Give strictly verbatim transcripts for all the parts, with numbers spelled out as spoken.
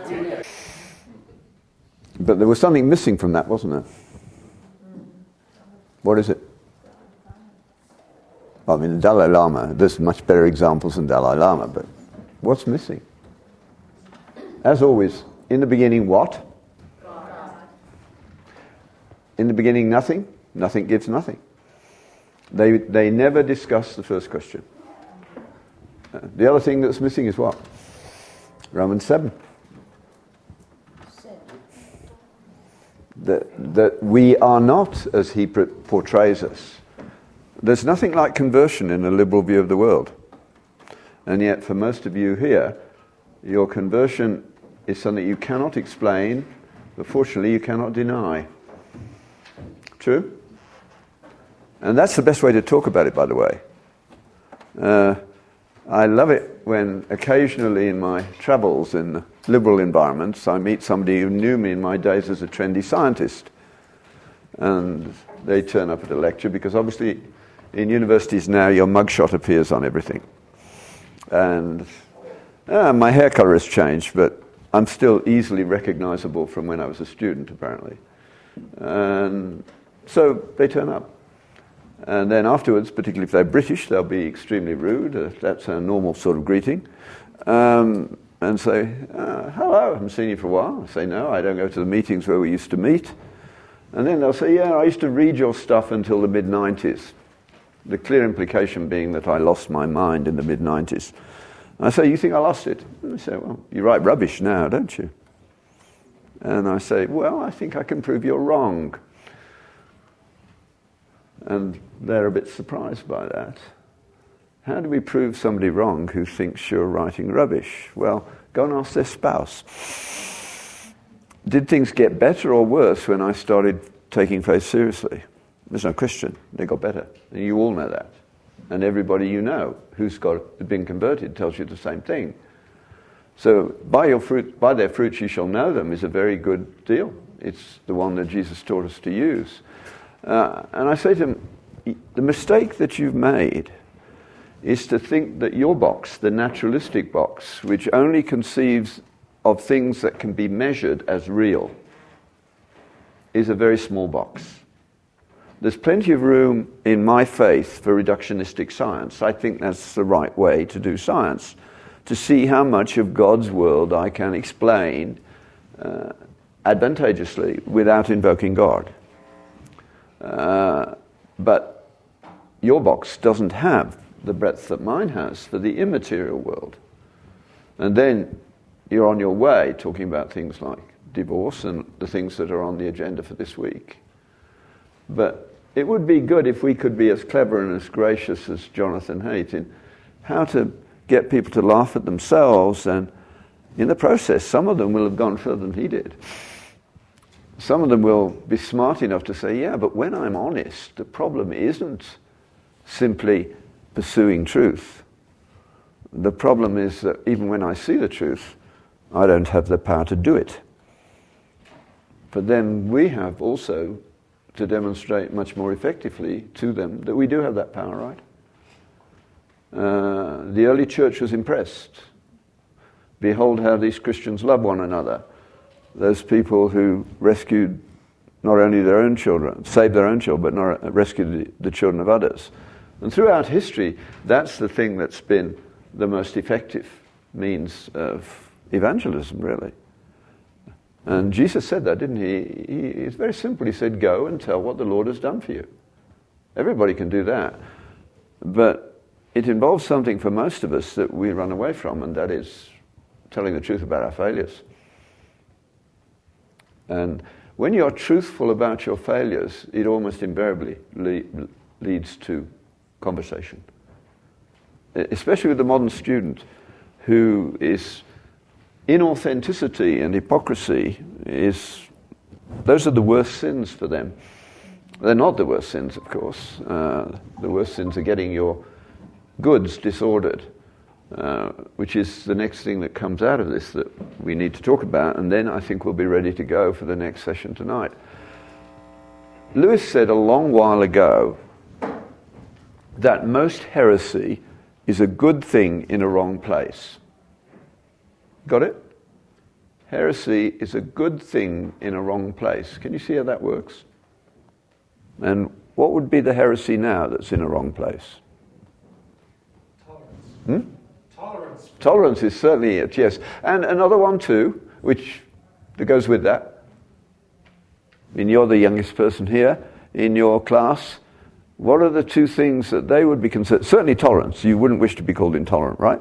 But there was something missing from that, wasn't there? What is it? I mean, the Dalai Lama, there's much better examples than Dalai Lama, but what's missing? As always, in the beginning, what? God. In the beginning, nothing. Nothing gives nothing. They they never discuss the first question. Uh, the other thing that's missing is what? Romans seven. That, that we are not as he portrays us. There's nothing like conversion in a liberal view of the world. And yet, for most of you here, your conversion is something you cannot explain, but fortunately you cannot deny. True? And that's the best way to talk about it, by the way. Uh, I love it when occasionally in my travels in liberal environments, I meet somebody who knew me in my days as a trendy scientist. And they turn up at a lecture because obviously in universities now your mugshot appears on everything. And uh, my hair colour has changed, but I'm still easily recognisable from when I was a student, apparently. And so they turn up. And then afterwards, particularly if they're British, they'll be extremely rude. Uh, that's a normal sort of greeting. Um, and say, uh, hello, I haven't seen you for a while. I say, no, I don't go to the meetings where we used to meet. And then they'll say, yeah, I used to read your stuff until the mid nineties. The clear implication being that I lost my mind in the mid nineties. I say, you think I lost it? And they say, well, you write rubbish now, don't you? And I say, well, I think I can prove you're wrong. And they're a bit surprised by that. How do we prove somebody wrong who thinks you're writing rubbish? Well, go and ask their spouse. Did things get better or worse when I started taking faith seriously? There's no question. They got better. And you all know that. And everybody you know who's got been converted tells you the same thing. So, by your fruit, by their fruits you shall know them is a very good deal. It's the one that Jesus taught us to use. Uh, and I say to them, the mistake that you've made is to think that your box, the naturalistic box, which only conceives of things that can be measured as real, is a very small box. There's plenty of room in my faith for reductionistic science. I think that's the right way to do science, to see how much of God's world I can explain uh, advantageously without invoking God. Uh, but your box doesn't have the breadth that mine has for the immaterial world. And then you're on your way talking about things like divorce and the things that are on the agenda for this week. But it would be good if we could be as clever and as gracious as Jonathan Haidt in how to get people to laugh at themselves, and in the process, some of them will have gone further than he did. Some of them will be smart enough to say, yeah, but when I'm honest, the problem isn't simply pursuing truth. The problem is that even when I see the truth, I don't have the power to do it. But then we have also to demonstrate much more effectively to them that we do have that power, right? Uh, the early church was impressed. Behold how these Christians love one another. Those people who rescued not only their own children, saved their own children, but not rescued the, the children of others. And throughout history, that's the thing that's been the most effective means of evangelism, really. And Jesus said that, didn't he? he? It's very simple. He said, go and tell what the Lord has done for you. Everybody can do that. But it involves something for most of us that we run away from, and that is telling the truth about our failures. And when you're truthful about your failures, it almost invariably le- leads to conversation. Especially with the modern student who is inauthenticity and hypocrisy is, those are the worst sins for them. They're not the worst sins, of course. Uh, the worst sins are getting your goods disordered, uh, which is the next thing that comes out of this that we need to talk about, and then I think we'll be ready to go for the next session tonight. Lewis said a long while ago that most heresy is a good thing in a wrong place. Got it? heresy is a good thing in a wrong place. Can you see how that works? And what would be the heresy now that's in a wrong place? Tolerance. Hmm? Tolerance. Tolerance is certainly it, yes. And another one too, which that goes with that. I mean, you're the youngest person here in your class. What are the two things that they would be considered? Certainly tolerance. You wouldn't wish to be called intolerant, right?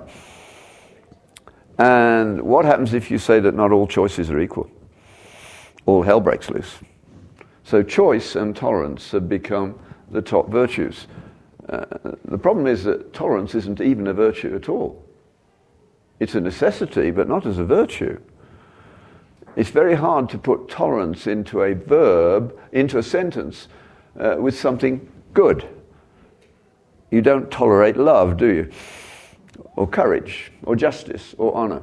And what happens if you say that not all choices are equal? All hell breaks loose. So choice and tolerance have become the top virtues. Uh, the problem is that tolerance isn't even a virtue at all. It's a necessity, but not as a virtue. It's very hard to put tolerance into a verb, into a sentence, uh, with something good. You don't tolerate love, do you? Or courage, or justice, or honor.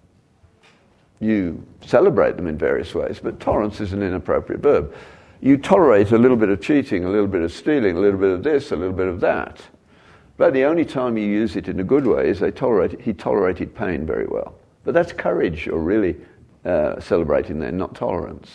You celebrate them in various ways, but tolerance is an inappropriate verb. You tolerate a little bit of cheating, a little bit of stealing, a little bit of this, a little bit of that. But the only time you use it in a good way is they tolerate, he tolerated pain very well. But that's courage you're really uh, celebrating there, not tolerance.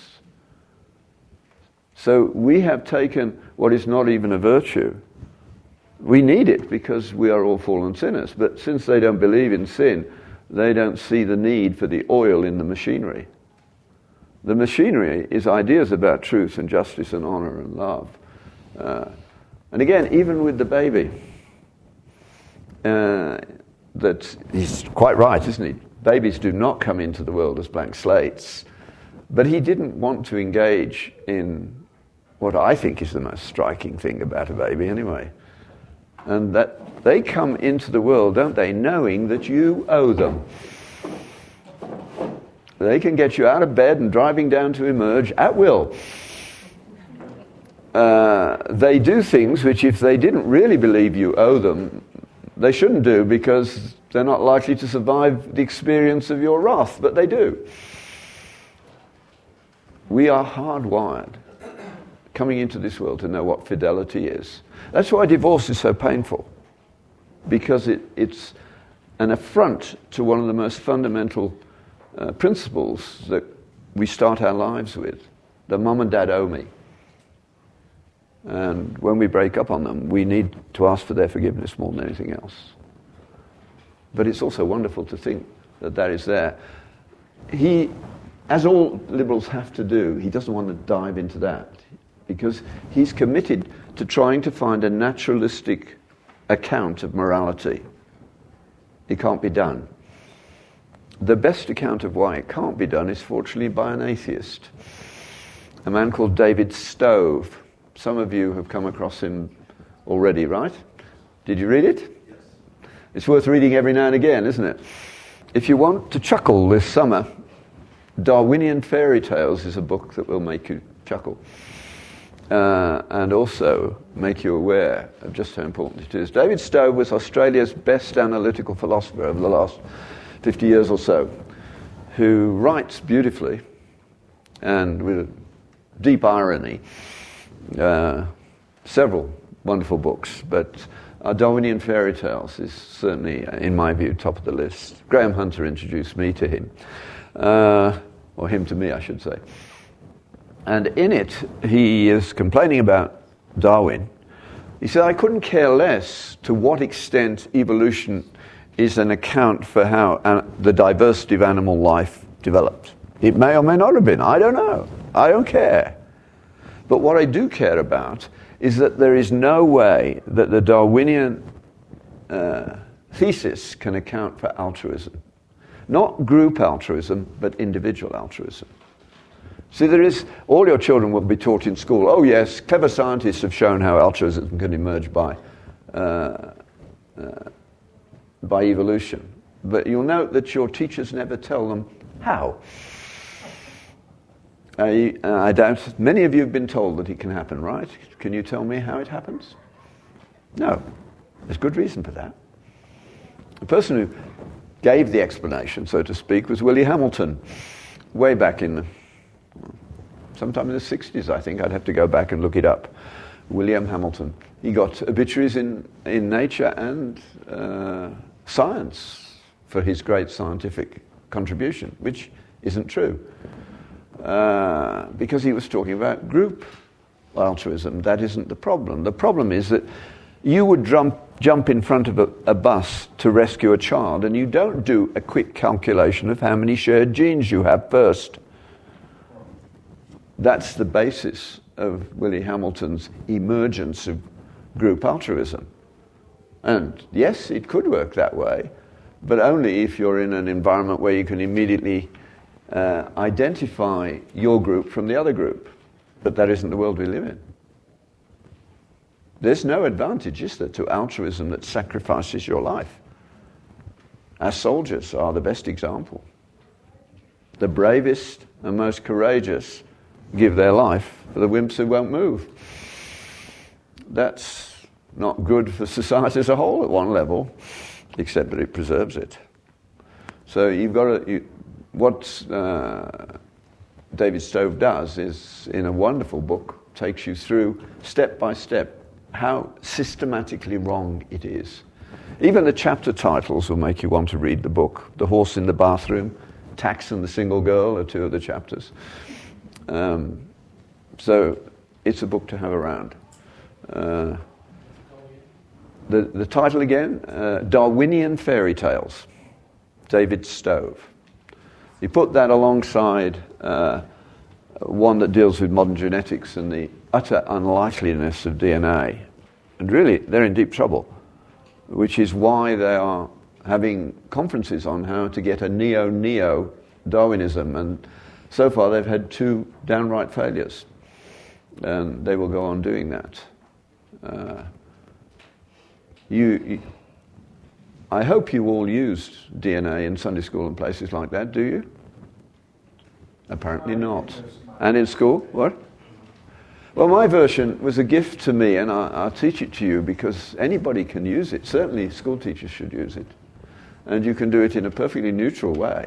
So we have taken what is not even a virtue. We need it because we are all fallen sinners. But since they don't believe in sin, they don't see the need for the oil in the machinery. The machinery is ideas about truth and justice and honor and love. Uh, and again, even with the baby, uh, that he's quite right, isn't he? Babies do not come into the world as blank slates. But he didn't want to engage in what I think is the most striking thing about a baby anyway. And that they come into the world, don't they, knowing that you owe them. They can get you out of bed and driving down to emerge at will. Uh, they do things which, if they didn't really believe you owe them, they shouldn't do, because they're not likely to survive the experience of your wrath, but they do. We are hardwired coming into this world to know what fidelity is. That's why divorce is so painful, because it, it's an affront to one of the most fundamental uh, principles that we start our lives with. The mum and dad owe me. And when we break up on them, we need to ask for their forgiveness more than anything else. But it's also wonderful to think that that is there. He, as all liberals have to do, he doesn't want to dive into that, because he's committed to trying to find a naturalistic account of morality. It can't be done. The best account of why it can't be done is fortunately by an atheist, a man called David Stove. Some of you have come across him already, right? Did you read it? Yes. It's worth reading every now and again, isn't it? If you want to chuckle this summer, Darwinian Fairy Tales is a book that will make you chuckle. Uh, and also make you aware of just how important it is. David Stove was Australia's best analytical philosopher over the last fifty years or so, who writes beautifully and with deep irony, uh, several wonderful books, but uh, Darwinian Fairy Tales is certainly, in my view, top of the list. Graham Hunter introduced me to him, uh, or him to me, I should say. And in it, he is complaining about Darwin. He said, I couldn't care less to what extent evolution is an account for how uh, the diversity of animal life developed. It may or may not have been. I don't know. I don't care. But what I do care about is that there is no way that the Darwinian uh, thesis can account for altruism. Not group altruism, but individual altruism. See, there is, all your children will be taught in school, oh yes, clever scientists have shown how altruism can emerge by, uh, uh, by evolution. But you'll note that your teachers never tell them how. I, uh, I doubt, many of you have been told that it can happen, right? Can you tell me how it happens? No. There's good reason for that. The person who gave the explanation, so to speak, was Willie Hamilton, way back in the sometime in the sixties, I think. I'd have to go back and look it up. William Hamilton. He got obituaries in, in Nature and uh, Science for his great scientific contribution, which isn't true. Uh, because he was talking about group altruism. That isn't the problem. The problem is that you would jump, jump in front of a, a bus to rescue a child, and you don't do a quick calculation of how many shared genes you have first. That's the basis of Willie Hamilton's emergence of group altruism. And yes, it could work that way, but only if you're in an environment where you can immediately uh, identify your group from the other group. But that isn't the world we live in. There's no advantage, is there, to altruism that sacrifices your life. Our soldiers are the best example. The bravest and most courageous give their life for the wimps who won't move. That's not good for society as a whole at one level, except that it preserves it. So you've got to... You, what uh, David Stove does is, in a wonderful book, takes you through, step by step, how systematically wrong it is. Even the chapter titles will make you want to read the book. The Horse in the Bathroom, Tax and the Single Girl are two of the chapters. Um, so it's a book to have around. Uh, the, the title again, uh, Darwinian Fairy Tales, David Stove. You put that alongside uh, one that deals with modern genetics and the utter unlikeliness of D N A, and really they're in deep trouble, which is why they are having conferences on how to get a neo-neo Darwinism, and so far they've had two downright failures, and they will go on doing that. Uh, you, you, I hope you all used D N A in Sunday school and places like that, do you? Apparently not. And in school, what? Well, my version was a gift to me, and I, I'll teach it to you because anybody can use it. Certainly school teachers should use it. And you can do it in a perfectly neutral way.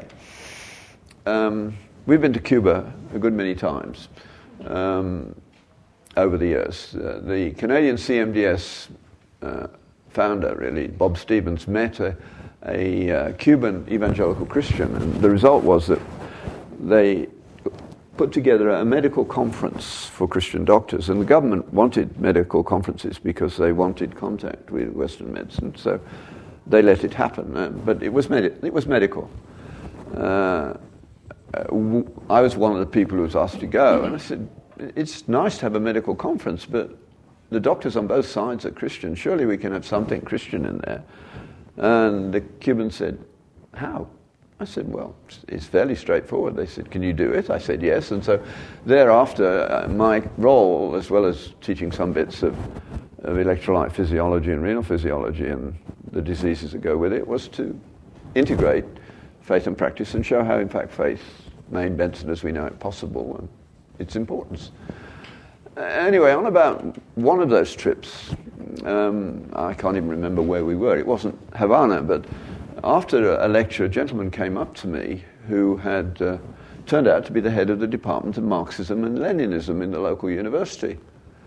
Um, we've been to Cuba a good many times um, over the years. Uh, the Canadian C M D S uh, founder, really, Bob Stevens, met a, a uh, Cuban evangelical Christian, and the result was that they put together a medical conference for Christian doctors, and the government wanted medical conferences because they wanted contact with Western medicine, so they let it happen. Uh, but it was medi- it was medical. Uh, w- I was one of the people who was asked to go, and I said, it's nice to have a medical conference, but the doctors on both sides are Christian. Surely we can have something Christian in there. And the Cuban said, how? I said, well, it's fairly straightforward. They said, can you do it? I said, yes. And so thereafter, uh, my role, as well as teaching some bits of, of electrolyte physiology and renal physiology and the diseases that go with it, was to integrate faith and practice and show how, in fact, faith made medicine as we know it possible and its importance. Uh, anyway, on about one of those trips, um, I can't even remember where we were. It wasn't Havana, but after a lecture, a gentleman came up to me who had uh, turned out to be the head of the Department of Marxism and Leninism in the local university.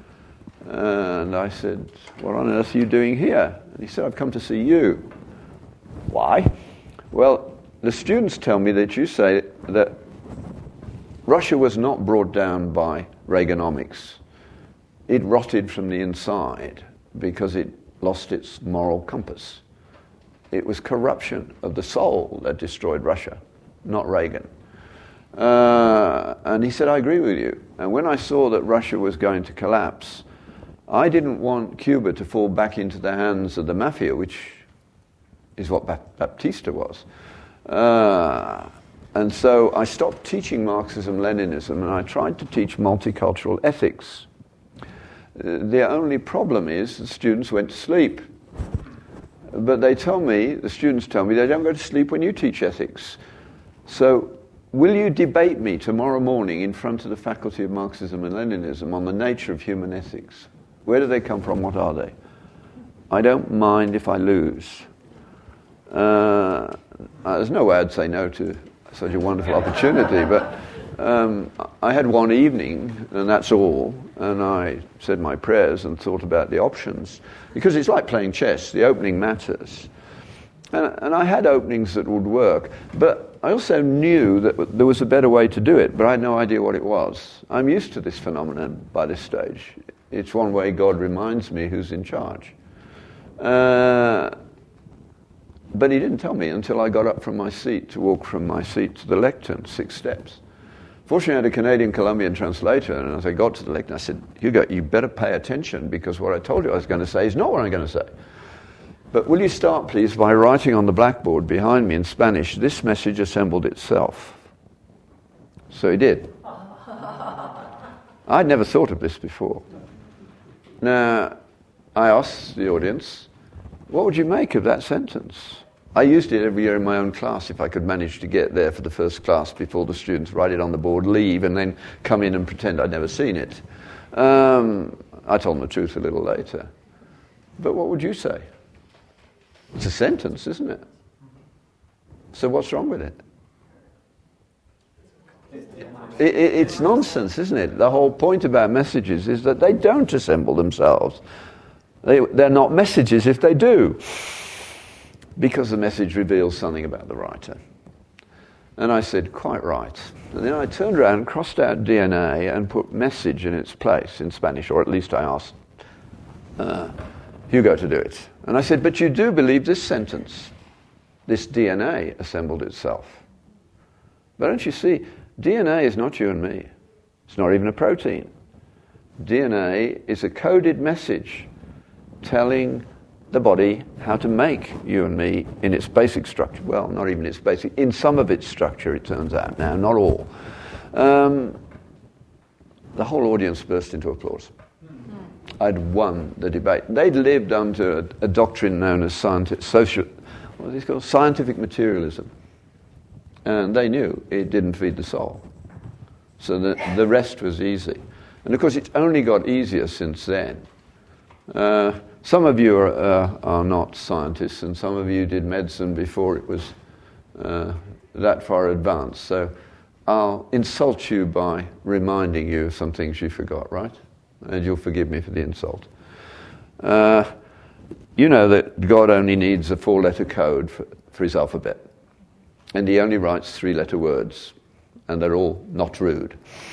And I said, what on earth are you doing here? And he said, I've come to see you. Why? Well, the students tell me that you say that Russia was not brought down by Reaganomics. It rotted from the inside because it lost its moral compass. It was corruption of the soul that destroyed Russia, not Reagan. Uh, and he said, I agree with you. And when I saw that Russia was going to collapse, I didn't want Cuba to fall back into the hands of the mafia, which is what Baptista was. Uh, and so I stopped teaching Marxism-Leninism, and I tried to teach multicultural ethics. Uh, the only problem is the students went to sleep. But they tell me, the students tell me, they don't go to sleep when you teach ethics. So will you debate me tomorrow morning in front of the Faculty of Marxism and Leninism on the nature of human ethics? Where do they come from? What are they? I don't mind if I lose. Uh, there's no way I'd say no to such a wonderful opportunity, but um, I had one evening, and that's all, and I said my prayers and thought about the options, because it's like playing chess. The opening matters. And, and I had openings that would work, but I also knew that there was a better way to do it, but I had no idea what it was. I'm used to this phenomenon by this stage. It's one way God reminds me who's in charge. Uh, but he didn't tell me until I got up from my seat to walk from my seat to the lectern, six steps. Fortunately, I had a Canadian Colombian translator, and as I got to the lectern, I said, Hugo, you better pay attention, because what I told you I was going to say is not what I'm going to say. But will you start, please, by writing on the blackboard behind me in Spanish, this message assembled itself. So he did. I'd never thought of this before. Now, I asked the audience, what would you make of that sentence? I used it every year in my own class if I could manage to get there for the first class before the students write it on the board, leave, and then come in and pretend I'd never seen it. Um, I told them the truth a little later. But what would you say? It's a sentence, isn't it? So what's wrong with it? It, it? It's nonsense, isn't it? The whole point about messages is that they don't assemble themselves. They, they're not messages if they do, because the message reveals something about the writer. And I said, quite right. And then I turned around, crossed out D N A, and put message in its place in Spanish, or at least I asked uh, Hugo to do it. And I said, but you do believe this sentence, this D N A assembled itself. But don't you see, D N A is not you and me. It's not even a protein. D N A is a coded message telling the body how to make you and me in its basic structure. Well, not even its basic, in some of its structure, it turns out now, not all. Um, the whole audience burst into applause. I'd won the debate. They'd lived under a, a doctrine known as scientific, social, what is it called? Scientific materialism. And they knew it didn't feed the soul. So the, the rest was easy. And of course, it's only got easier since then. Uh, some of you are, uh, are not scientists, and some of you did medicine before it was uh, that far advanced. So I'll insult you by reminding you of some things you forgot, right? And you'll forgive me for the insult. Uh, you know that God only needs a four-letter code for, for his alphabet. And he only writes three-letter words. And they're all not rude.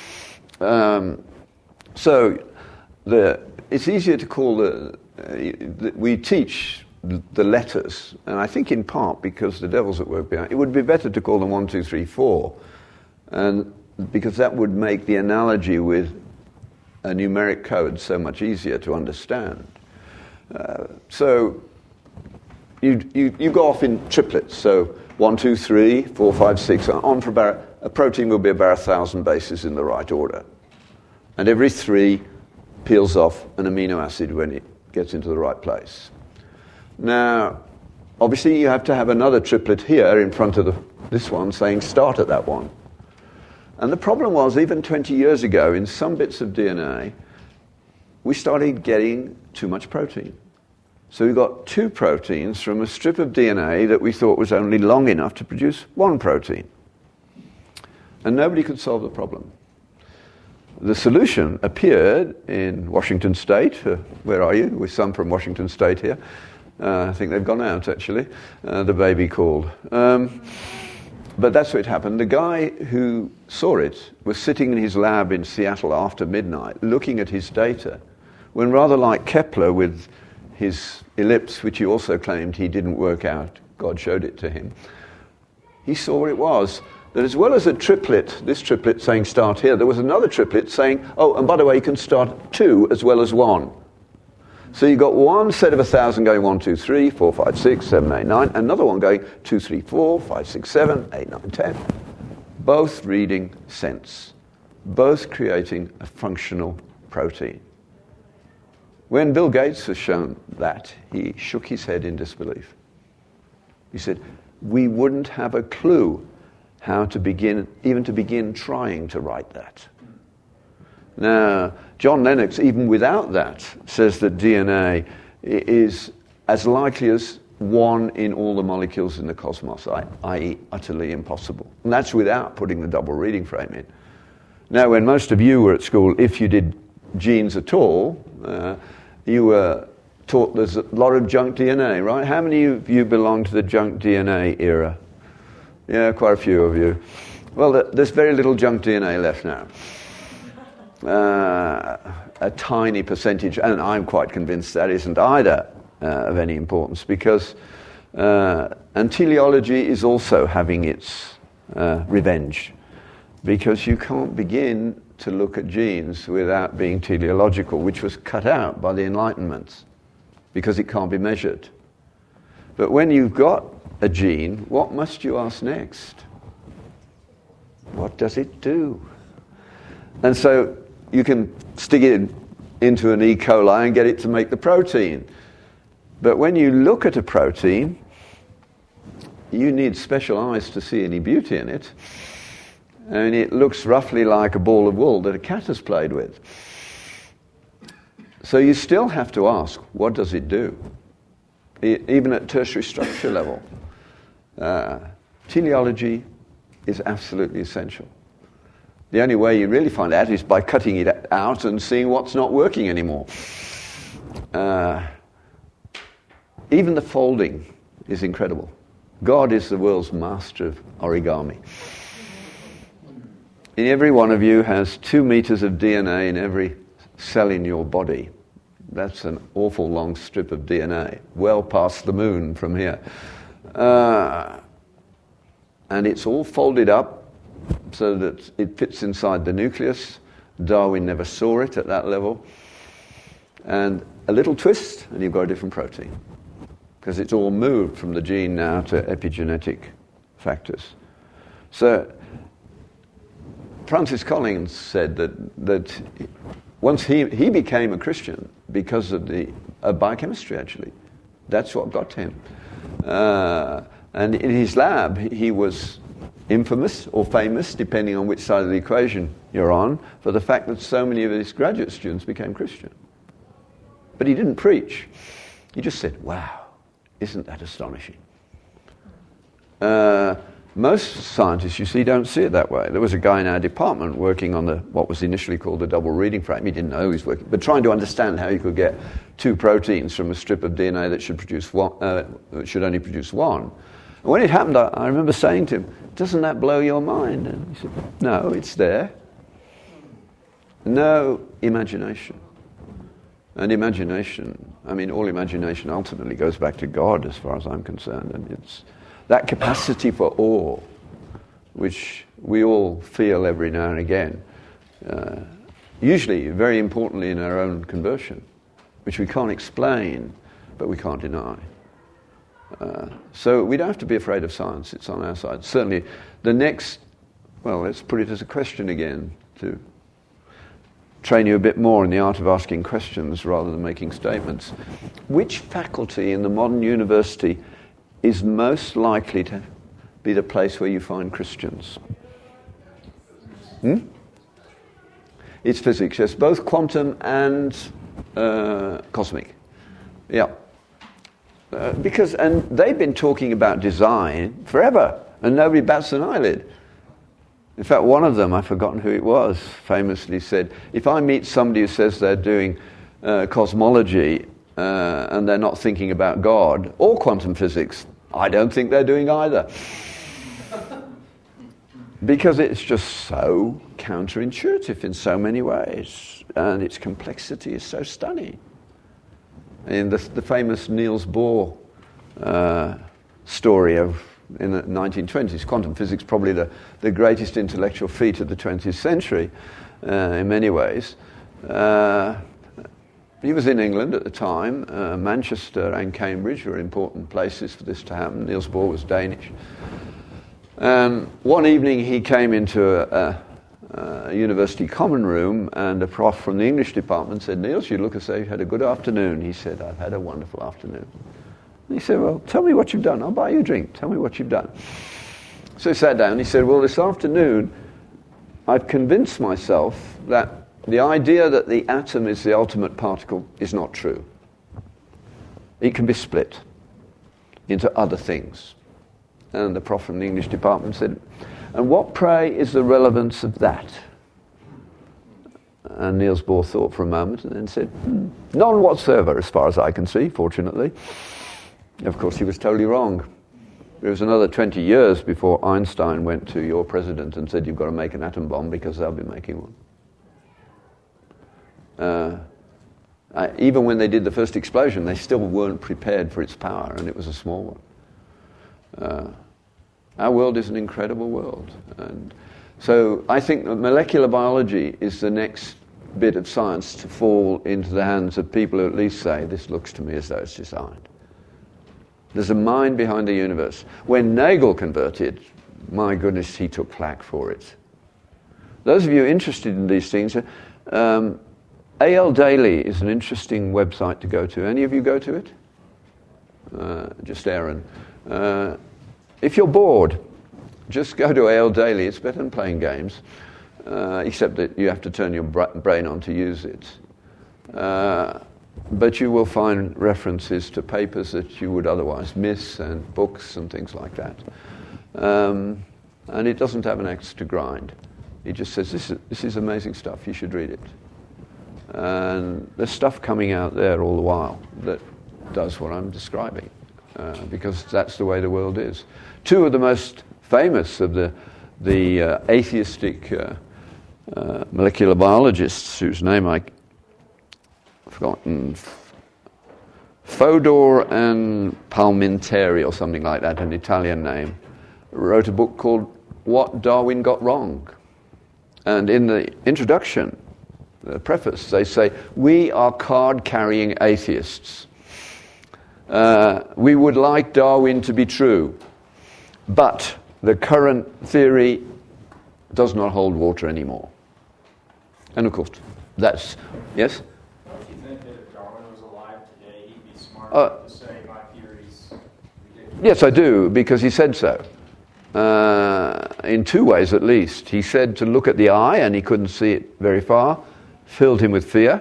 Um, so the, it's easier to call the, uh, the... We teach the letters. And I think in part because the devil's at work behind. It would be better to call them one, two, three, four. And because that would make the analogy with a numeric code so much easier to understand. Uh, so you, you you go off in triplets. So one, two, three, four, five, six. On for about a protein will be about a thousand bases in the right order, and every three peels off an amino acid when it gets into the right place. Now, obviously, you have to have another triplet here in front of the, this one saying start at that one. And the problem was, even twenty years ago, in some bits of D N A, we started getting too much protein. So we got two proteins from a strip of D N A that we thought was only long enough to produce one protein. And nobody could solve the problem. The solution appeared in Washington State. Uh, where are you? With some from Washington State here. Uh, I think they've gone out, actually. Uh, the baby called. Um, But that's what happened. The guy who saw it was sitting in his lab in Seattle after midnight, looking at his data, when rather like Kepler with his ellipse, which he also claimed he didn't work out, God showed it to him, he saw what it was, that as well as a triplet, this triplet saying start here, there was another triplet saying, oh, and by the way, you can start two as well as one. So you got one set of a thousand going one, two, three, four, five, six, seven, eight, nine. Another one going two, three, four, five, six, seven, eight, nine, ten. Both reading sense. Both creating a functional protein. When Bill Gates was shown that, he shook his head in disbelief. He said, we wouldn't have a clue how to begin, even to begin trying to write that. Now, John Lennox, even without that, says that D N A is as likely as one in all the molecules in the cosmos, that is utterly impossible. And that's without putting the double reading frame in. Now, when most of you were at school, if you did genes at all, uh, you were taught there's a lot of junk D N A, right? How many of you belong to the junk D N A era? Yeah, quite a few of you. Well, there's very little junk D N A left now. Uh, a tiny percentage, and I'm quite convinced that isn't either uh, of any importance, because uh, and teleology is also having its uh, revenge, because you can't begin to look at genes without being teleological, which was cut out by the Enlightenment, because it can't be measured. But when you've got a gene, what must you ask next? What does it do? And so you can stick it into an E. coli and get it to make the protein. But when you look at a protein, you need special eyes to see any beauty in it. And it looks roughly like a ball of wool that a cat has played with. So you still have to ask, what does it do? E- even at tertiary structure level. Uh, teleology is absolutely essential. The only way you really find out is by cutting it out and seeing what's not working anymore. Uh, even the folding is incredible. God is the world's master of origami. In every one of you has two meters of D N A in every cell in your body. That's an awful long strip of D N A, well past the moon from here. Uh, and it's all folded up so that it fits inside the nucleus. Darwin never saw it at that level. And a little twist, and you've got a different protein. Because it's all moved from the gene now to epigenetic factors. So Francis Collins said that that once he, he became a Christian because of the uh, biochemistry, actually. That's what got him. Uh, and in his lab, he was infamous or famous, depending on which side of the equation you're on, for the fact that so many of his graduate students became Christian. But he didn't preach. He just said, wow, isn't that astonishing? Uh, most scientists, you see, don't see it that way. There was a guy in our department working on the what was initially called the double reading frame. He didn't know he was working, but trying to understand how you could get two proteins from a strip of D N A that should produce one, uh, should only produce one. And when it happened, I, I remember saying to him, "Doesn't that blow your mind?" And he said, "No, it's there. No imagination." And imagination, I mean, all imagination ultimately goes back to God, as far as I'm concerned, and it's that capacity for awe, which we all feel every now and again, uh, usually, very importantly, in our own conversion, which we can't explain, but we can't deny. Uh, so we don't have to be afraid of science. It's on our side. Certainly, the next, well, let's put it as a question again, to train you a bit more in the art of asking questions rather than making statements. Which faculty in the modern university is most likely to be the place where you find Christians? Hmm? It's physics, yes, both quantum and uh, cosmic. Yeah. Uh, because, and they've been talking about design forever, and nobody bats an eyelid. In fact, one of them, I've forgotten who it was, famously said, if I meet somebody who says they're doing uh, cosmology uh, and they're not thinking about God or quantum physics, I don't think they're doing either. Because it's just so counterintuitive in so many ways, and its complexity is so stunning. In the, the famous Niels Bohr uh, story of in the nineteen twenties, quantum physics, probably the, the greatest intellectual feat of the twentieth century uh, in many ways. Uh, he was in England at the time. Uh, Manchester and Cambridge were important places for this to happen. Niels Bohr was Danish. Um, one evening he came into a, a, a university common room, and a prof from the English department said, "Niels, you look as though you had a good afternoon." He said, "I've had a wonderful afternoon." And he said, "Well, tell me what you've done. I'll buy you a drink. Tell me what you've done." So he sat down and he said, "Well, this afternoon I've convinced myself that the idea that the atom is the ultimate particle is not true. It can be split into other things." And the prof from the English department said, "And what, pray, is the relevance of that?" And Niels Bohr thought for a moment and then said, hmm, "None whatsoever, as far as I can see, fortunately." Of course, he was totally wrong. It was another twenty years before Einstein went to your president and said, you've got to make an atom bomb because they'll be making one. Uh, uh, even when they did the first explosion, they still weren't prepared for its power, and it was a small one. Uh, our world is an incredible world. And so I think that molecular biology is the next bit of science to fall into the hands of people who at least say, this looks to me as though it's designed. There's a mind behind the universe. When Nagel converted, my goodness, he took flack for it. Those of you interested in these things, um, A L Daily is an interesting website to go to. Any of you go to it? Uh, just Aaron. Uh, if you're bored, just go to A L Daily. It's better than playing games, uh, except that you have to turn your bra- brain on to use it. Uh, but you will find references to papers that you would otherwise miss, and books and things like that. Um, and it doesn't have an axe to grind. It just says, this is, this is amazing stuff, you should read it. And there's stuff coming out there all the while that does what I'm describing, uh, because that's the way the world is. Two of the most famous of the the uh, atheistic uh, uh, molecular biologists, whose name I've forgotten, Fodor and Palminteri or something like that, an Italian name, wrote a book called What Darwin Got Wrong. And in the introduction, the preface, they say, we are card-carrying atheists. Uh, we would like Darwin to be true, but the current theory does not hold water anymore. And of course, that's, yes? Don't you think that if Darwin was alive today, he'd be smart Uh, enough to say my theory's ridiculous? Yes, I do, because he said so. Uh, in two ways at least. He said to look at the eye, and he couldn't see it very far, filled him with fear.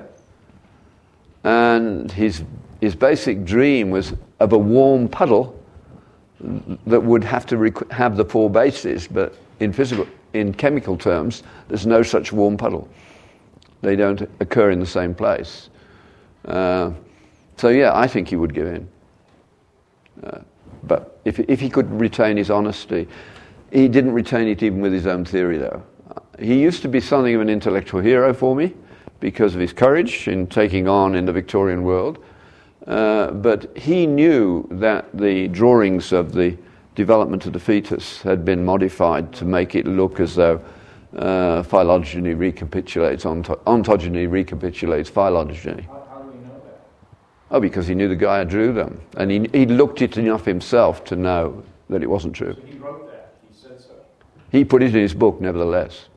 And his his basic dream was of a warm puddle that would have to rec- have the four bases, but in physical, in chemical terms, there's no such warm puddle. They don't occur in the same place. Uh, so yeah, I think he would give in. Uh, but if if he could retain his honesty, he didn't retain it even with his own theory, though. He used to be something of an intellectual hero for me because of his courage in taking on in the Victorian world. Uh, but he knew that the drawings of the development of the fetus had been modified to make it look as though uh, phylogeny recapitulates, onto- ontogeny recapitulates phylogeny. How, how do we know that? Oh, because he knew the guy who drew them. And he, he looked it enough himself to know that it wasn't true. So he wrote that. He said so. He put it in his book, nevertheless.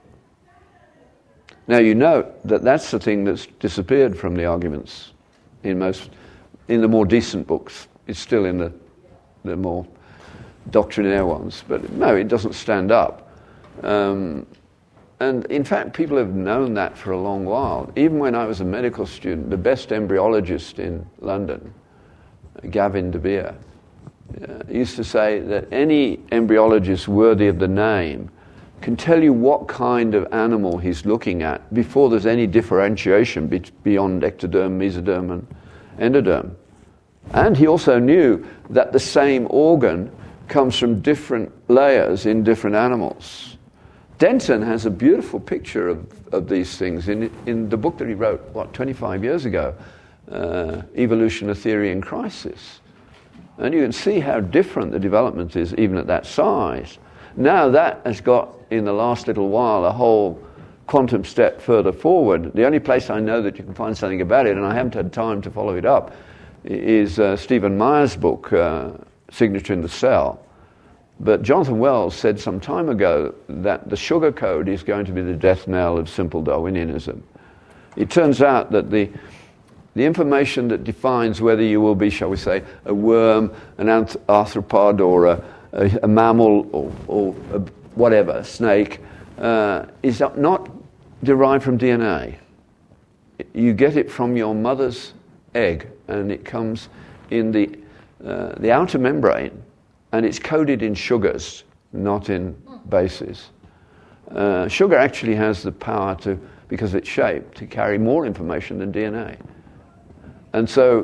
Now, you note that that's the thing that's disappeared from the arguments in most, in the more decent books. It's still in the, the more doctrinaire ones. But no, it doesn't stand up. Um, and in fact, people have known that for a long while. Even when I was a medical student, the best embryologist in London, Gavin De Beer, uh, used to say that any embryologist worthy of the name can tell you what kind of animal he's looking at before there's any differentiation be- beyond ectoderm, mesoderm, and endoderm. And he also knew that the same organ comes from different layers in different animals. Denton has a beautiful picture of, of these things in, in the book that he wrote, what, twenty-five years ago, uh, Evolution, a Theory in Crisis. And you can see how different the development is even at that size. Now that has got, in the last little while, a whole quantum step further forward. The only place I know that you can find something about it, and I haven't had time to follow it up, is uh, Stephen Meyer's book, uh, Signature in the Cell. But Jonathan Wells said some time ago that the sugar code is going to be the death knell of simple Darwinianism. It turns out that the the information that defines whether you will be, shall we say, a worm, an anth- arthropod, or a, a, a mammal, or, or a whatever, a snake, uh, is not derived from D N A. You get it from your mother's egg, and it comes in the uh, the outer membrane, and it's coded in sugars, not in bases. Uh, sugar actually has the power to, because of its shape, to carry more information than D N A. And so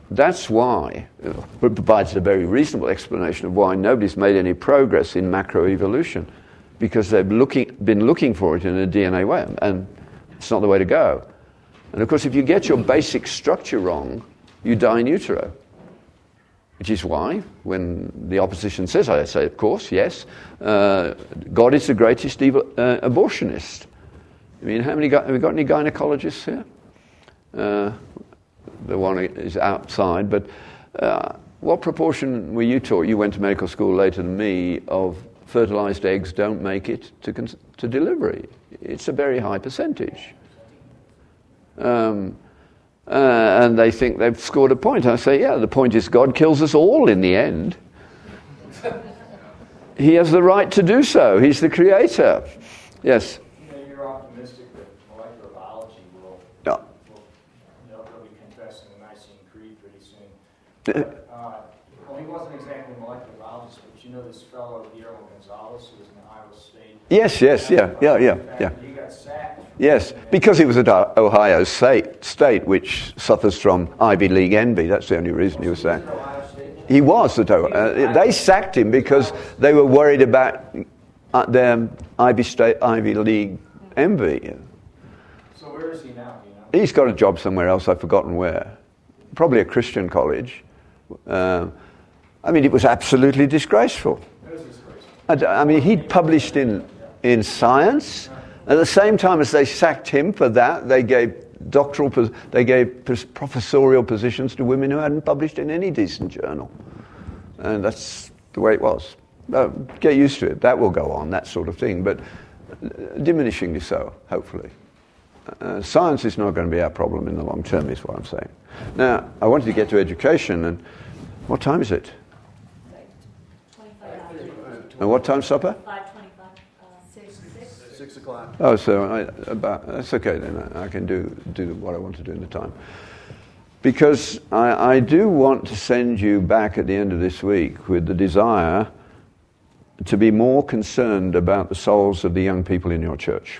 that's why, it provides a very reasonable explanation of why nobody's made any progress in macroevolution, because they've looking, been looking for it in a D N A way, and it's not the way to go. And of course, if you get your basic structure wrong, you die in utero. Which is why, when the opposition says, I say, of course, yes, uh, God is the greatest evil, uh, abortionist. I mean, how many have we got any gynecologists here? Uh, the one is outside, but uh, what proportion were you taught? You went to medical school later than me, of fertilized eggs don't make it to, cons- to delivery. It's a very high percentage. Um, uh, and they think they've scored a point. I say, yeah, the point is God kills us all in the end. He has the right to do so. He's the creator. Yes? You know, you're optimistic that molecular biology will, Yeah. will they'll, they'll be confessing the Nicene Creed pretty soon. But, uh, well, he wasn't exactly a molecular biologist, but you know this fellow, Guillermo Gonzalez, who was in Iowa State? Yes, yes, yeah, yeah, yeah, yeah. He got sacked. Yes, because he was at Ohio State, State, which suffers from Ivy League envy. That's the only reason he was sacked. He was at Ohio. Uh, they sacked him because they were worried about uh, their Ivy State, Ivy League envy. So where is he now? Do you know? He's got a job somewhere else. I've forgotten where. Probably a Christian college. Uh, I mean, it was absolutely disgraceful. It was disgraceful. I, I mean, he'd published in in Science. At the same time as they sacked him for that, they gave doctoral, they gave professorial positions to women who hadn't published in any decent journal, and that's the way it was. Uh, get used to it. That will go on, that sort of thing, but diminishingly so, hopefully. Uh, science is not going to be our problem in the long term, is what I'm saying. Now, I wanted to get to education, and what time is it? And what time supper? Six o'clock. Oh, so I, about, that's okay then. I, I can do do what I want to do in the time. Because I, I do want to send you back at the end of this week with the desire to be more concerned about the souls of the young people in your church.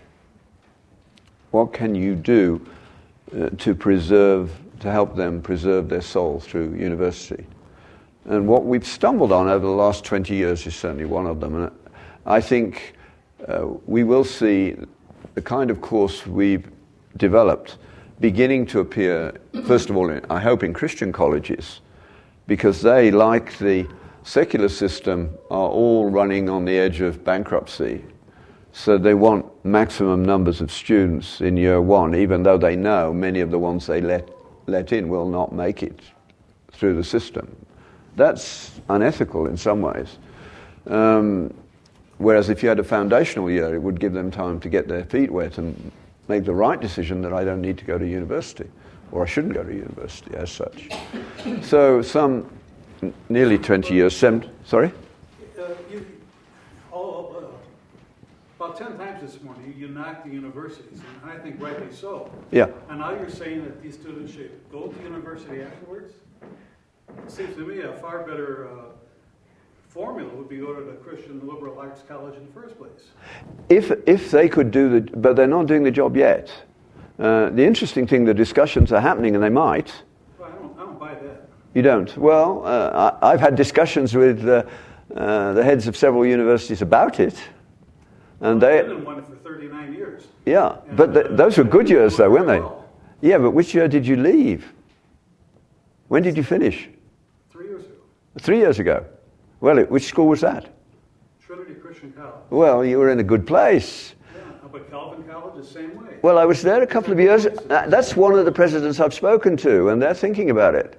What can you do uh, to preserve, to help them preserve their souls through university? And what we've stumbled on over the last twenty years is certainly one of them. And I think Uh, we will see the kind of course we've developed beginning to appear, first of all, in, I hope in Christian colleges, because they, like the secular system, are all running on the edge of bankruptcy. So they want maximum numbers of students in year one, even though they know many of the ones they let, let in will not make it through the system. That's unethical in some ways. Um, Whereas if you had a foundational year, it would give them time to get their feet wet and make the right decision that I don't need to go to university, or I shouldn't go to university as such. So some n- nearly twenty years, seven, sorry? Uh, you, all, uh, about ten times this morning, you knocked the universities, and I think rightly so. Yeah. And now you're saying that these students should go to university afterwards? It seems to me a far better uh, formula would be go to the Christian liberal arts college in the first place. If if they could do the, but they're not doing the job yet. Uh, the interesting thing, the discussions are happening, and they might. Well, I don't, I don't buy that. You don't? Well, uh, I, I've had discussions with uh, uh, the heads of several universities about it, and well, they. I've been in one for thirty-nine years. Yeah, and, but the, uh, those were good years, though, weren't they? well. Yeah, but which year did you leave? When did you finish? Three years ago. Three years ago. Well, which school was that? Trinity Christian College. Well, you were in a good place. Yeah, but Calvin College the same way. Well, I was there a couple of years. Uh, that's one of the presidents I've spoken to, and they're thinking about it.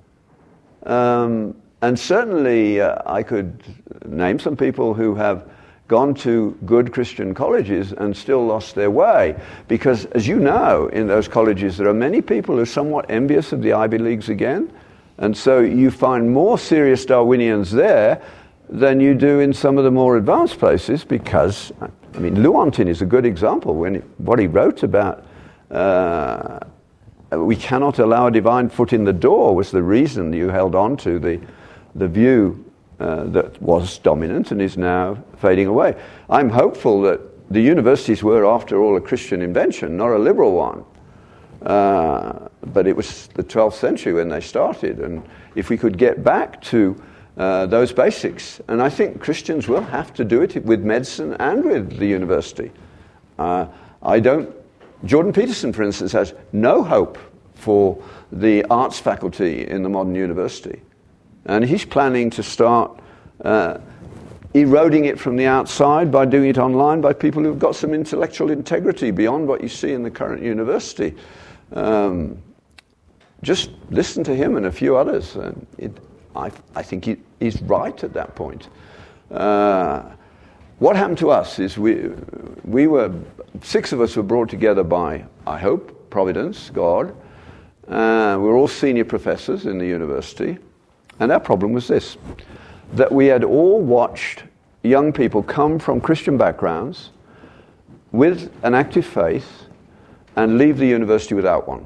Um, and certainly, uh, I could name some people who have gone to good Christian colleges and still lost their way. Because, as you know, in those colleges, there are many people who are somewhat envious of the Ivy Leagues again. And so you find more serious Darwinians there than you do in some of the more advanced places because, I mean, Lewontin is a good example. When he, what he wrote about uh, we cannot allow a divine foot in the door was the reason you held on to the, the view uh, that was dominant and is now fading away. I'm hopeful that the universities were, after all, a Christian invention, not a liberal one. Uh, but it was the twelfth century when they started. And if we could get back to uh, those basics, and I think Christians will have to do it with medicine and with the university. Uh, I don't. Jordan Peterson, for instance, has no hope for the arts faculty in the modern university. And he's planning to start uh, eroding it from the outside by doing it online by people who've got some intellectual integrity beyond what you see in the current university. Um, just listen to him and a few others. And it, I, I think he, he's right at that point. Uh, what happened to us is we, we were, six of us were brought together by, I hope, Providence, God. Uh, we were all senior professors in the university. And our problem was this, that we had all watched young people come from Christian backgrounds with an active faith and leave the university without one.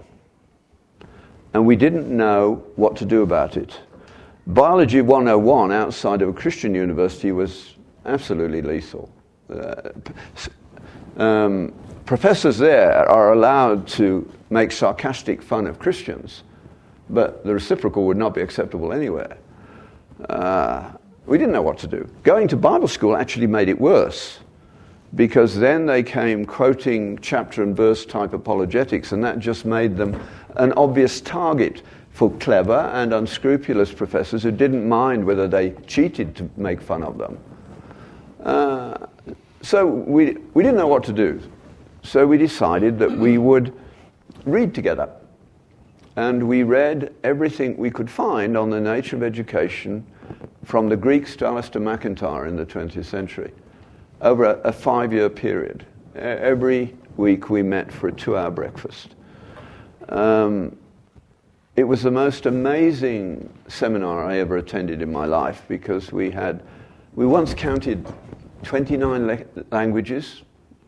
And we didn't know what to do about it. Biology one oh one outside of a Christian university was absolutely lethal. Uh, um, professors there are allowed to make sarcastic fun of Christians, but the reciprocal would not be acceptable anywhere. Uh, we didn't know what to do. Going to Bible school actually made it worse, because then they came quoting chapter and verse type apologetics, and that just made them an obvious target for clever and unscrupulous professors who didn't mind whether they cheated to make fun of them. Uh, so we, we didn't know what to do. So we decided that we would read together. And we read everything we could find on the nature of education from the Greeks to Alistair McIntyre in the twentieth century over a, a five-year period. Every week we met for a two-hour breakfast. Um, it was the most amazing seminar I ever attended in my life, because we had, we once counted twenty-nine le- languages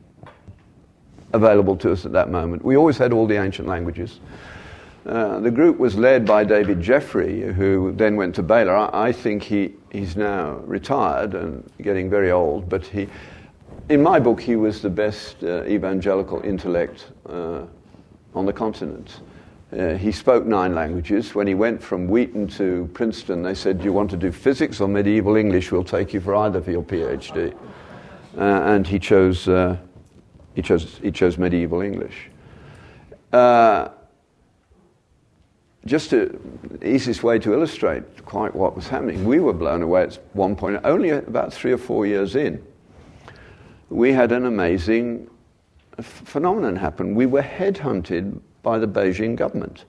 available to us at that moment. We always had all the ancient languages. Uh, the group was led by David Jeffrey, who then went to Baylor. I, I think he, he's now retired and getting very old, but he, in my book, he was the best uh, evangelical intellect uh, on the continent. Uh, he spoke nine languages. When he went from Wheaton to Princeton, they said, "Do you want to do physics or medieval English? We'll take you for either for your PhD." Uh, and he chose, uh, he chose, he chose medieval English. Uh, Just to, the easiest way to illustrate quite what was happening, we were blown away at one point, only about three or four years in. We had an amazing f- phenomenon happen. We were headhunted by the Beijing government.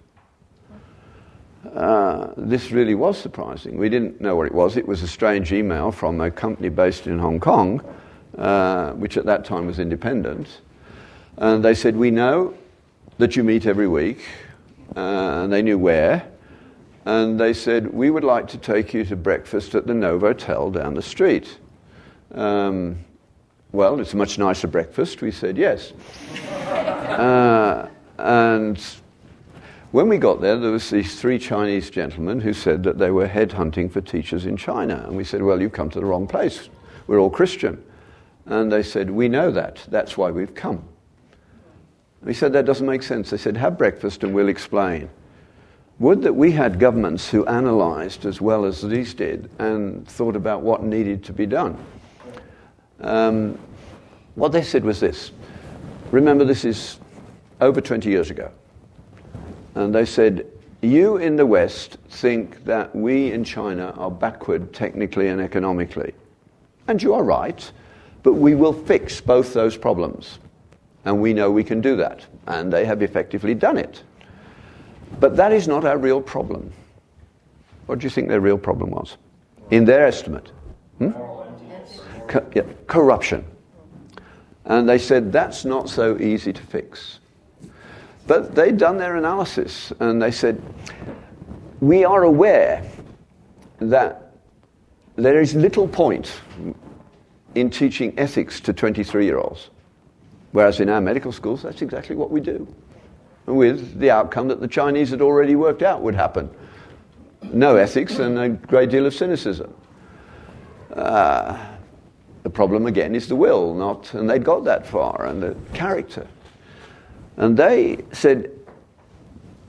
Uh, this really was surprising. We didn't know what it was. It was a strange email from a company based in Hong Kong, uh, which at that time was independent. And they said, "We know that you meet every week." Uh, and they knew where, and they said, "We would like to take you to breakfast at the Novotel down the street." Um, well, it's a much nicer breakfast. We said yes. uh, and when we got there, there was these three Chinese gentlemen who said that they were headhunting for teachers in China. And we said, "Well, you've come to the wrong place. We're all Christian." And they said, "We know that. That's why we've come." We said, "That doesn't make sense." They said, "Have breakfast and we'll explain." Would that we had governments who analysed as well as these did and thought about what needed to be done. Um, what they said was this. Remember, this is over twenty years ago. And they said, "You in the West think that we in China are backward technically and economically. And you are right, but we will fix both those problems. And we know we can do that. And they have effectively done it. But that is not our real problem." What do you think their real problem was? In their estimate? Hmm? Co- yeah, corruption. And they said, that's not so easy to fix. But they'd done their analysis, and they said, we are aware that there is little point in teaching ethics to twenty-three-year-olds. Whereas in our medical schools, that's exactly what we do, with the outcome that the Chinese had already worked out would happen. No ethics and a great deal of cynicism. Uh, the problem, again, is the will, not, and they'd got that far, and the character. And they said,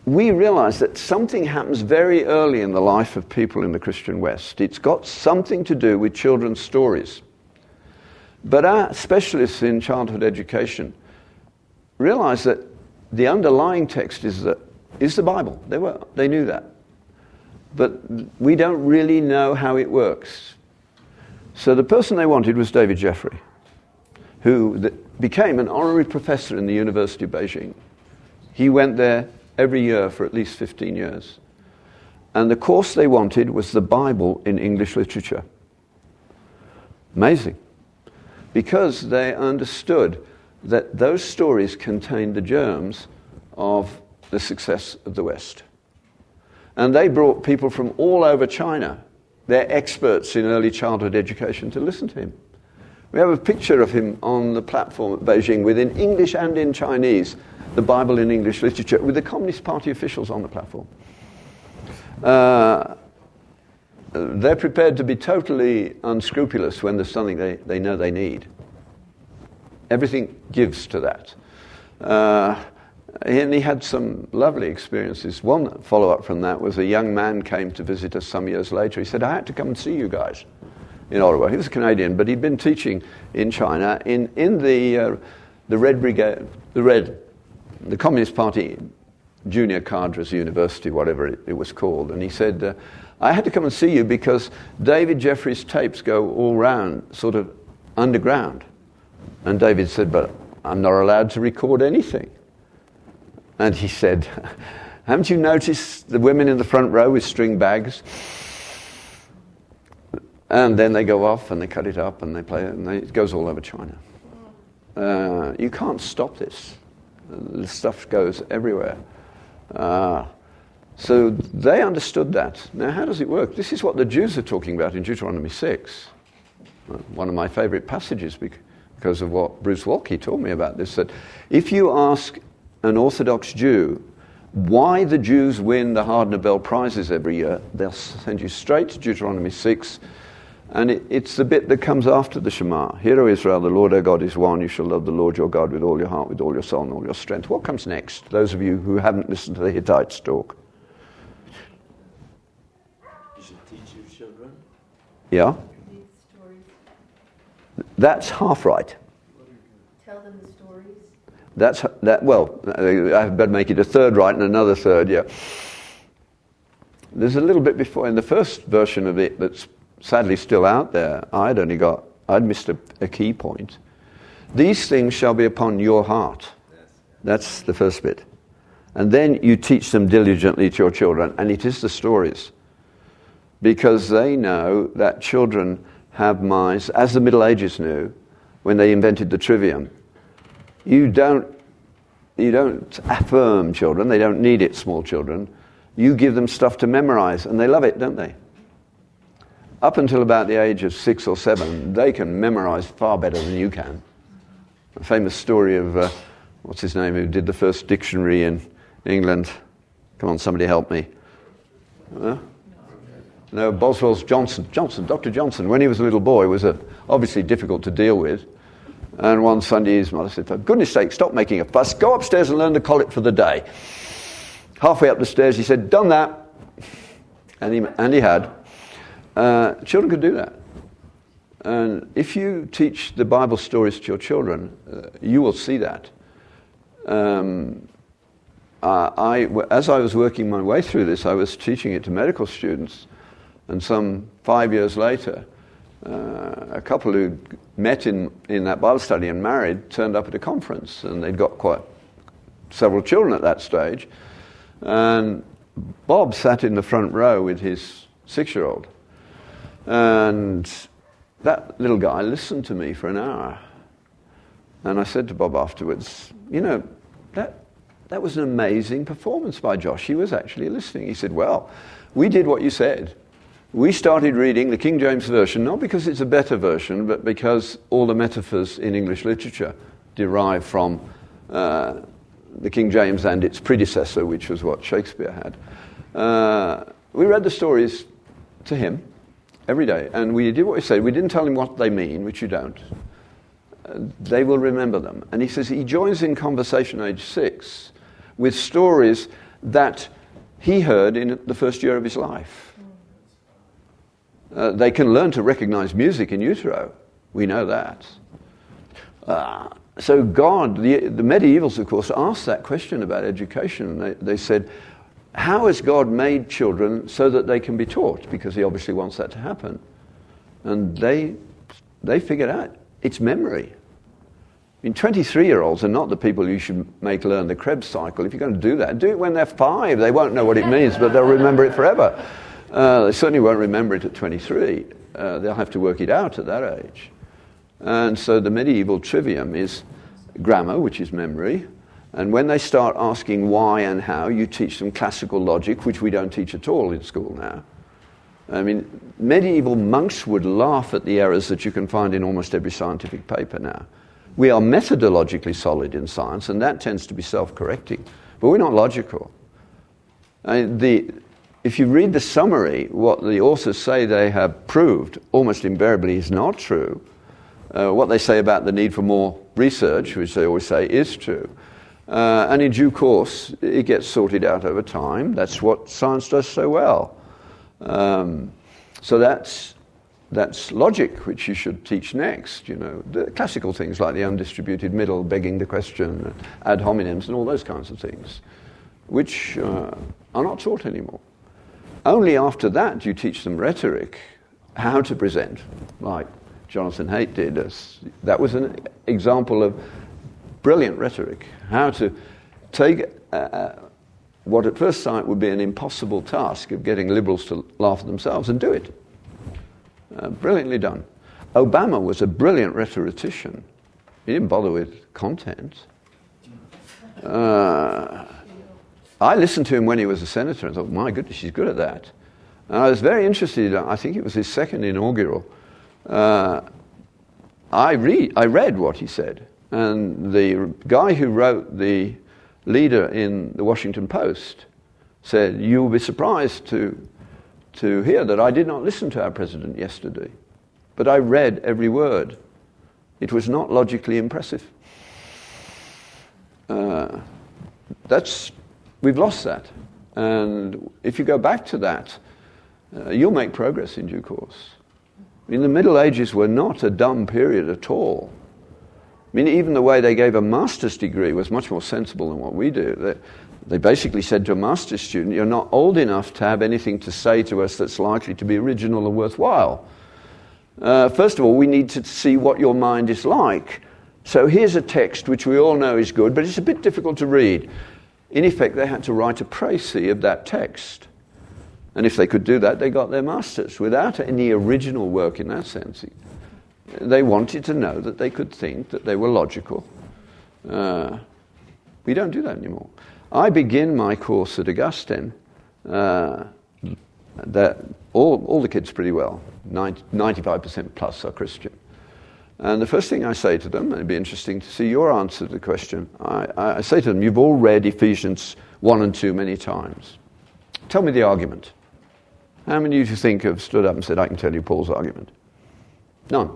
we realize that something happens very early in the life of people in the Christian West. It's got something to do with children's stories. But our specialists in childhood education realize that the underlying text is the, is the Bible. They were, they knew that. But we don't really know how it works. So the person they wanted was David Jeffrey, who th- became an honorary professor in the University of Beijing. He went there every year for at least fifteen years. And the course they wanted was the Bible in English literature. Amazing. Because they understood that those stories contained the germs of the success of the West. And they brought people from all over China. They're experts in early childhood education to listen to him. We have a picture of him on the platform at Beijing with, in English and in Chinese, the Bible in English literature, with the Communist Party officials on the platform. Uh, they're prepared to be totally unscrupulous when there's something they, they know they need. Everything gives to that. Uh, and he had some lovely experiences. One follow-up from that was a young man came to visit us some years later. He said, I had to come and see you guys in Ottawa. He was a Canadian, but he'd been teaching in China in, in the, uh, the Red Brigade, the Red, the Communist Party Junior Cadres University, whatever it, it was called. And he said, uh, I had to come and see you because David Jeffrey's tapes go all round, sort of underground. And David said, but I'm not allowed to record anything. And he said, haven't you noticed the women in the front row with string bags? And then they go off and they cut it up and they play it, and they, it goes all over China. Uh, you can't stop this. This stuff goes everywhere. Uh, so they understood that. Now, how does it work? This is what the Jews are talking about in Deuteronomy six. One of my favorite passages because of what Bruce Walke told me about this, that if you ask an Orthodox Jew why the Jews win the Hard Nobel Prizes every year, they'll send you straight to Deuteronomy six. And it, it's the bit that comes after the Shema. Hear, O Israel, the Lord our God is one. You shall love the Lord your God with all your heart, with all your soul, and all your strength. What comes next? Those of you who haven't listened to the Hittites talk. You should teach your children. Yeah? Read stories. That's half right. Tell them the stories. That's that. Well, I better make it a third right and another third. Yeah. There's a little bit before in the first version of it that's sadly still out there. I'd only got. I'd missed a, a key point. These things shall be upon your heart. That's the first bit, and then you teach them diligently to your children, and it is the stories, because they know that children have minds, as the Middle Ages knew when they invented the trivium. You don't, you don't affirm children. They don't need it, small children. You give them stuff to memorize, and they love it, don't they? Up until about the age of six or seven, they can memorize far better than you can. A famous story of, uh, what's his name, who did the first dictionary in England. Come on, somebody help me. Huh? No, Boswell's Johnson. Johnson, Doctor Johnson, when he was a little boy, was uh, obviously difficult to deal with. And one Sunday his mother said, for goodness sake, stop making a fuss. Go upstairs and learn the collect for the day. Halfway up the stairs, he said, done that. And he, and he had. Uh, children could do that. And if you teach the Bible stories to your children, uh, you will see that. Um, uh, I, as I was working my way through this, I was teaching it to medical students. And some five years later, uh, a couple who met in, in that Bible study and married turned up at a conference. And they'd got quite several children at that stage. And Bob sat in the front row with his six-year-old. And that little guy listened to me for an hour. And I said to Bob afterwards, you know, that that was an amazing performance by Josh. He was actually listening. He said, well, we did what you said. We started reading the King James Version, not because it's a better version, but because all the metaphors in English literature derive from uh, the King James and its predecessor, which was what Shakespeare had. Uh, we read the stories to him every day, and we did what we said. We didn't tell him what they mean, which you don't. Uh, they will remember them. And he says he joins in conversation age six with stories that he heard in the first year of his life. Uh, they can learn to recognize music in utero. We know that. Uh, so God, the, the medievals, of course, asked that question about education. They, they said, how has God made children so that they can be taught? Because he obviously wants that to happen. And they, they figured out it's memory. I mean, twenty-three-year-olds are not the people you should make learn the Krebs cycle. If you're going to do that, do it when they're five. They won't know what it means, but they'll remember it forever. Uh, they certainly won't remember it at twenty-three. Uh, they'll have to work it out at that age. And so the medieval trivium is grammar, which is memory. And when they start asking why and how, you teach them classical logic, which we don't teach at all in school now. I mean, medieval monks would laugh at the errors that you can find in almost every scientific paper now. We are methodologically solid in science, and that tends to be self-correcting. But we're not logical. I mean, the, if you read the summary, what the authors say they have proved almost invariably is not true. Uh, what they say about the need for more research, which they always say is true. Uh, and in due course, it gets sorted out over time. That's what science does so well. Um, so that's that's logic, which you should teach next. You know, the classical things like the undistributed middle, begging the question, ad hominems, and all those kinds of things, which uh, are not taught anymore. Only after that do you teach them rhetoric, how to present, like Jonathan Haidt did. As, that was an example of brilliant rhetoric, how to take uh, what at first sight would be an impossible task of getting liberals to laugh at themselves and do it. Uh, brilliantly done. Obama was a brilliant rhetorician. He didn't bother with content. Uh, I listened to him when he was a senator and thought, my goodness, he's good at that. And I was very interested, I think it was his second inaugural. Uh, I, read, I read what he said. And the guy who wrote the leader in the Washington Post said, you will be surprised to, to hear that I did not listen to our president yesterday, but I read every word. It was not logically impressive. Uh, that's, we've lost that. And if you go back to that, uh, you'll make progress in due course. I mean, the Middle Ages were not a dumb period at all. I mean, even the way they gave a master's degree was much more sensible than what we do. They, they basically said to a master's student, you're not old enough to have anything to say to us that's likely to be original and worthwhile. Uh, first of all, we need to see what your mind is like. So here's a text which we all know is good, but it's a bit difficult to read. In effect, they had to write a précis of that text. And if they could do that, they got their masters without any original work in that sense. They wanted to know that they could think, that they were logical. Uh, we don't do that anymore. I begin my course at Augustine, uh, that all, all the kids pretty well, ninety, ninety-five percent plus are Christian. And the first thing I say to them, and it'd be interesting to see your answer to the question, I, I say to them, you've all read Ephesians one and two many times. Tell me the argument. How many of you think have stood up and said, I can tell you Paul's argument? None.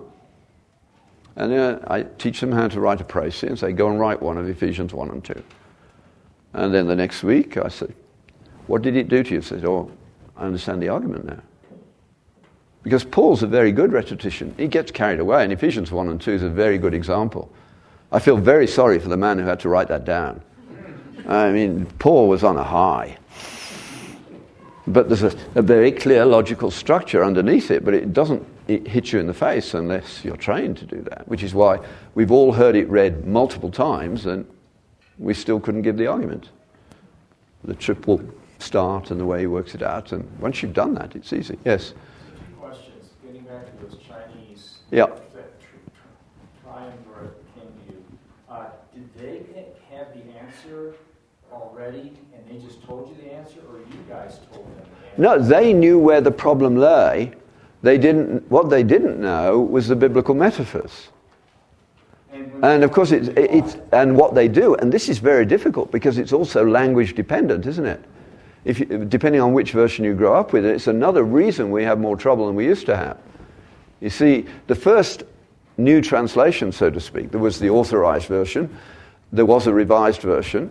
And uh, I teach them how to write a précis and say, go and write one of Ephesians one and two. And then the next week I say, what did it do to you? I said, oh, I understand the argument now. Because Paul's a very good rhetorician. He gets carried away, and Ephesians one and two is a very good example. I feel very sorry for the man who had to write that down. I mean, Paul was on a high. But there's a, a very clear logical structure underneath it, but it doesn't it hit you in the face unless you're trained to do that, which is why we've all heard it read multiple times and we still couldn't give the argument. The triple start and the way he works it out, and once you've done that, it's easy. Yes? Two questions. Getting back to those Chinese, yeah. that tri- triumvirate came to you. Uh, did they have the answer already, and they just told you the answer, or you guys told them the answer? No, they knew where the problem lay. They didn't. What they didn't know was the biblical metaphors. And, and of course, it's, it's and what they do, and this is very difficult because it's also language dependent, isn't it? If you, depending on which version you grow up with, it's another reason we have more trouble than we used to have. You see, the first new translation, so to speak, there was the authorized version, there was a revised version.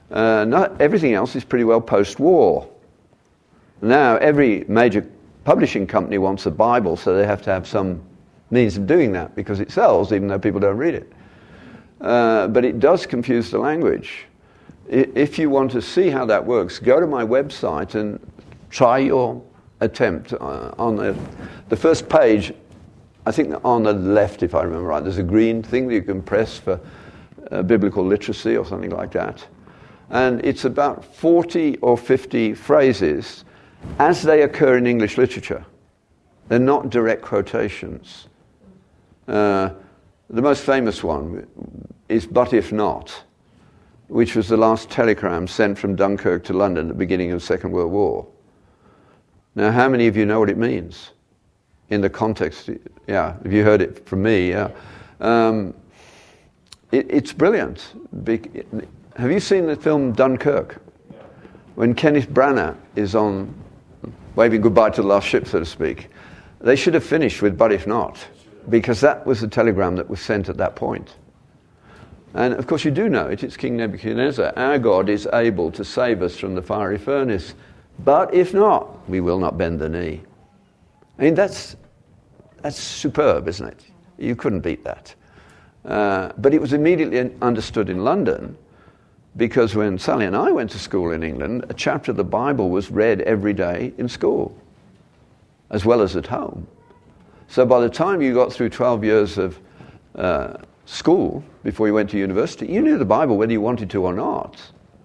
Uh, not everything else is pretty well post-war. Now every major publishing company wants a Bible, so they have to have some means of doing that because it sells, even though people don't read it. Uh, but it does confuse the language. I, if you want to see how that works, go to my website and try your attempt. Uh, on the, the first page, I think on the left, if I remember right, there's a green thing that you can press for uh, biblical literacy or something like that. And it's about forty or fifty phrases as they occur in English literature. They're not direct quotations. Uh, the most famous one is "but if not," which was the last telegram sent from Dunkirk to London at the beginning of the Second World War. Now, how many of you know what it means in the context? Yeah, have you heard it from me? Yeah. Um, it, it's brilliant. Be- have you seen the film Dunkirk? Yeah. When Kenneth Branagh is on waving goodbye to the last ship, so to speak, they should have finished with "but if not," because that was the telegram that was sent at that point. And of course you do know it, it's King Nebuchadnezzar. Our God is able to save us from the fiery furnace, but if not, we will not bend the knee. I mean, that's that's superb, isn't it? You couldn't beat that. Uh, but it was immediately understood in London, because when Sally and I went to school in England, a chapter of the Bible was read every day in school, as well as at home. So by the time you got through twelve years of uh, school, before you went to university, you knew the Bible whether you wanted to or not.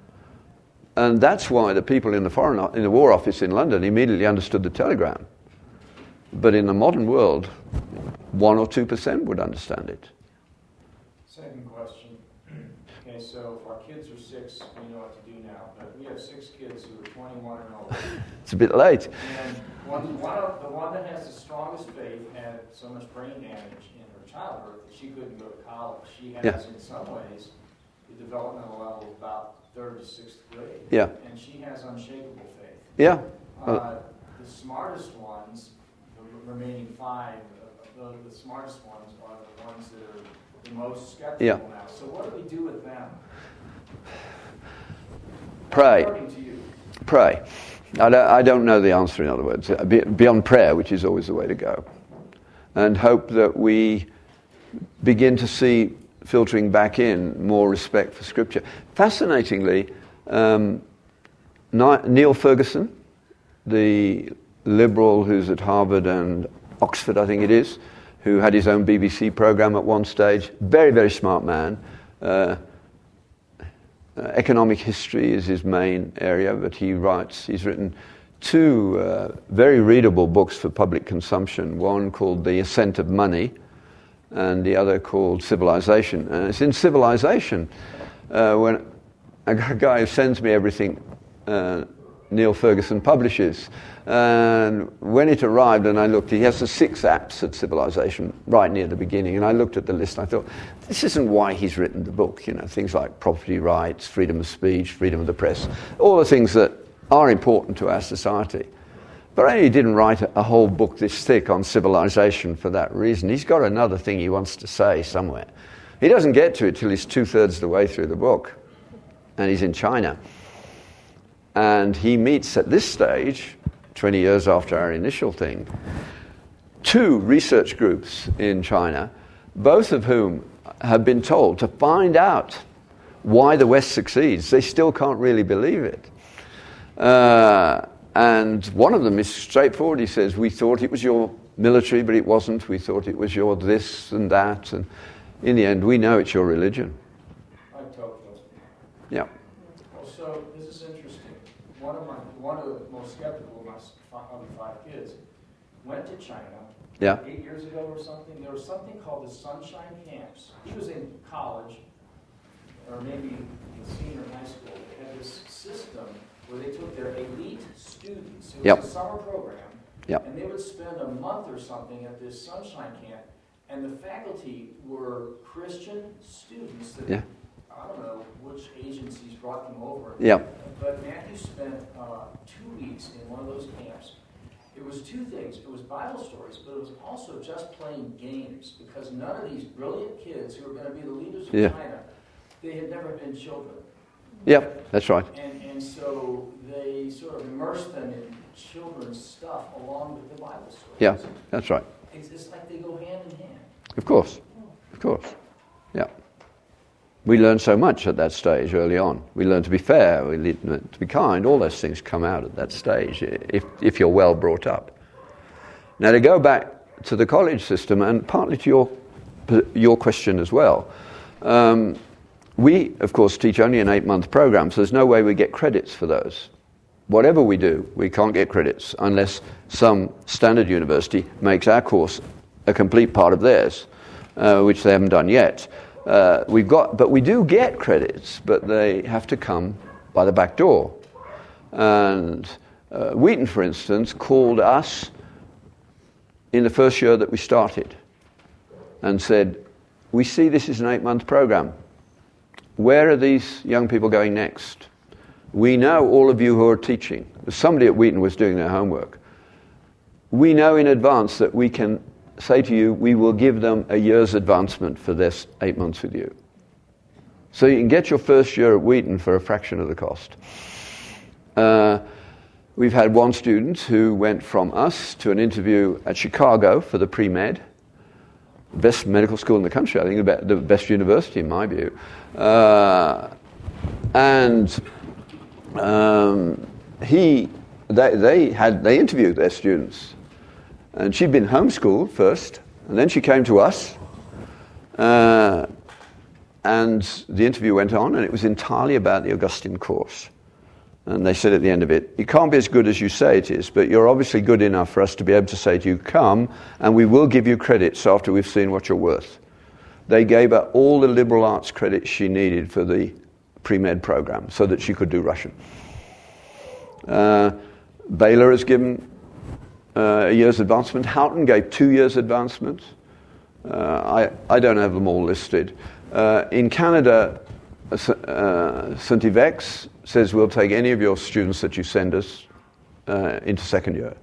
And that's why the people in the foreign in the War Office in London immediately understood the telegram. But in the modern world, one or two percent would understand it. Second question. Okay, so if our kids are six, we know what to do now. But we have six kids who are twenty-one and older. It's a bit late. And one, one of, the one that has the strongest faith had so much brain damage in her childbirth that she couldn't go to college. She has, Yeah. in some ways, the developmental level of about third to sixth grade. Yeah. And she has unshakable faith. Yeah. Uh, the smartest ones, the remaining five, uh, the, the smartest ones are the ones that are the most skeptical Yeah. now. So what do we do with them? Pray. According to you. Pray. I don't, I don't know the answer, in other words. Be- Beyond prayer, which is always the way to go. And hope that we begin to see filtering back in more respect for Scripture. Fascinatingly, um, Neil Ferguson, the liberal who's at Harvard and Oxford, I think it is, who had his own B B C program at one stage, very, very smart man. Uh, uh, economic history is his main area, but he writes, he's written two uh, very readable books for public consumption, one called The Ascent of Money, and the other called Civilization. And it's in Civilization uh, when a guy who sends me everything uh, Neil Ferguson publishes. And when it arrived and I looked, he has the six apps at Civilization right near the beginning. And I looked at the list and I thought, this isn't why he's written the book. You know, things like property rights, freedom of speech, freedom of the press, all the things that are important to our society. But he didn't write a, a whole book this thick on civilization for that reason. He's got another thing he wants to say somewhere. He doesn't get to it till he's two-thirds of the way through the book. And he's in China. And he meets at this stage, twenty years after our initial thing, two research groups in China, both of whom have been told to find out why the West succeeds. They still can't really believe it. Uh, and one of them is straightforward. He says, we thought it was your military, but it wasn't. We thought it was your this and that. And in the end, we know it's your religion. I totally. Yeah. Well, so this is interesting. One of my, one of the most skeptical of my f- of the five kids went to China Yeah. eight years ago or something. There was something called the Sunshine Camps. He was in college, or maybe in senior high school. They had this system where they took their elite students. It was Yep. a summer program. Yep. And they would spend a month or something at this Sunshine Camp. And the faculty were Christian students that, Yeah. I don't know which agencies brought them over. Yeah. But Matthew spent uh, two weeks in one of those camps. It was two things. It was Bible stories, but it was also just playing games, because none of these brilliant kids who were going to be the leaders of Yeah. China, they had never been children. Yep, that's right. And, and so they sort of immerse them in children's stuff along with the Bible stories. Yeah, that's right. It's, it's like they go hand in hand. Of course, of course. Yeah. We learn so much at that stage early on. We learn to be fair, we learn to be kind. All those things come out at that stage if, if you're well brought up. Now to go back to the college system, and partly to your, your question as well, um, we, of course, teach only an eight-month program, so there's no way we get credits for those. Whatever we do, we can't get credits unless some standard university makes our course a complete part of theirs, uh, which they haven't done yet. Uh, we've got, but we do get credits, but they have to come by the back door. And uh, Wheaton, for instance, called us in the first year that we started and said, we see this is an eight-month program. Where are these young people going next? We know all of you who are teaching. Somebody at Wheaton was doing their homework. We know in advance that we can say to you, we will give them a year's advancement for this eight months with you. So you can get your first year at Wheaton for a fraction of the cost. Uh, we've had one student who went from us to an interview at Chicago for the pre-med, best medical school in the country, I think the best university in my view. Uh, and um, he, they, they had, they interviewed their students. And she'd been homeschooled first, and then she came to us, uh, and the interview went on, and it was entirely about the Augustine course. And they said at the end of it, it can't be as good as you say it is, but you're obviously good enough for us to be able to say to you, come, and we will give you credits after we've seen what you're worth. They gave her all the liberal arts credits she needed for the pre-med program so that she could do Russian. Uh, Baylor has given Uh, a year's advancement. Houghton gave two years advancement. Uh, I, I don't have them all listed. Uh, in Canada, uh, Saint Yvex says we'll take any of your students that you send us uh, into second year.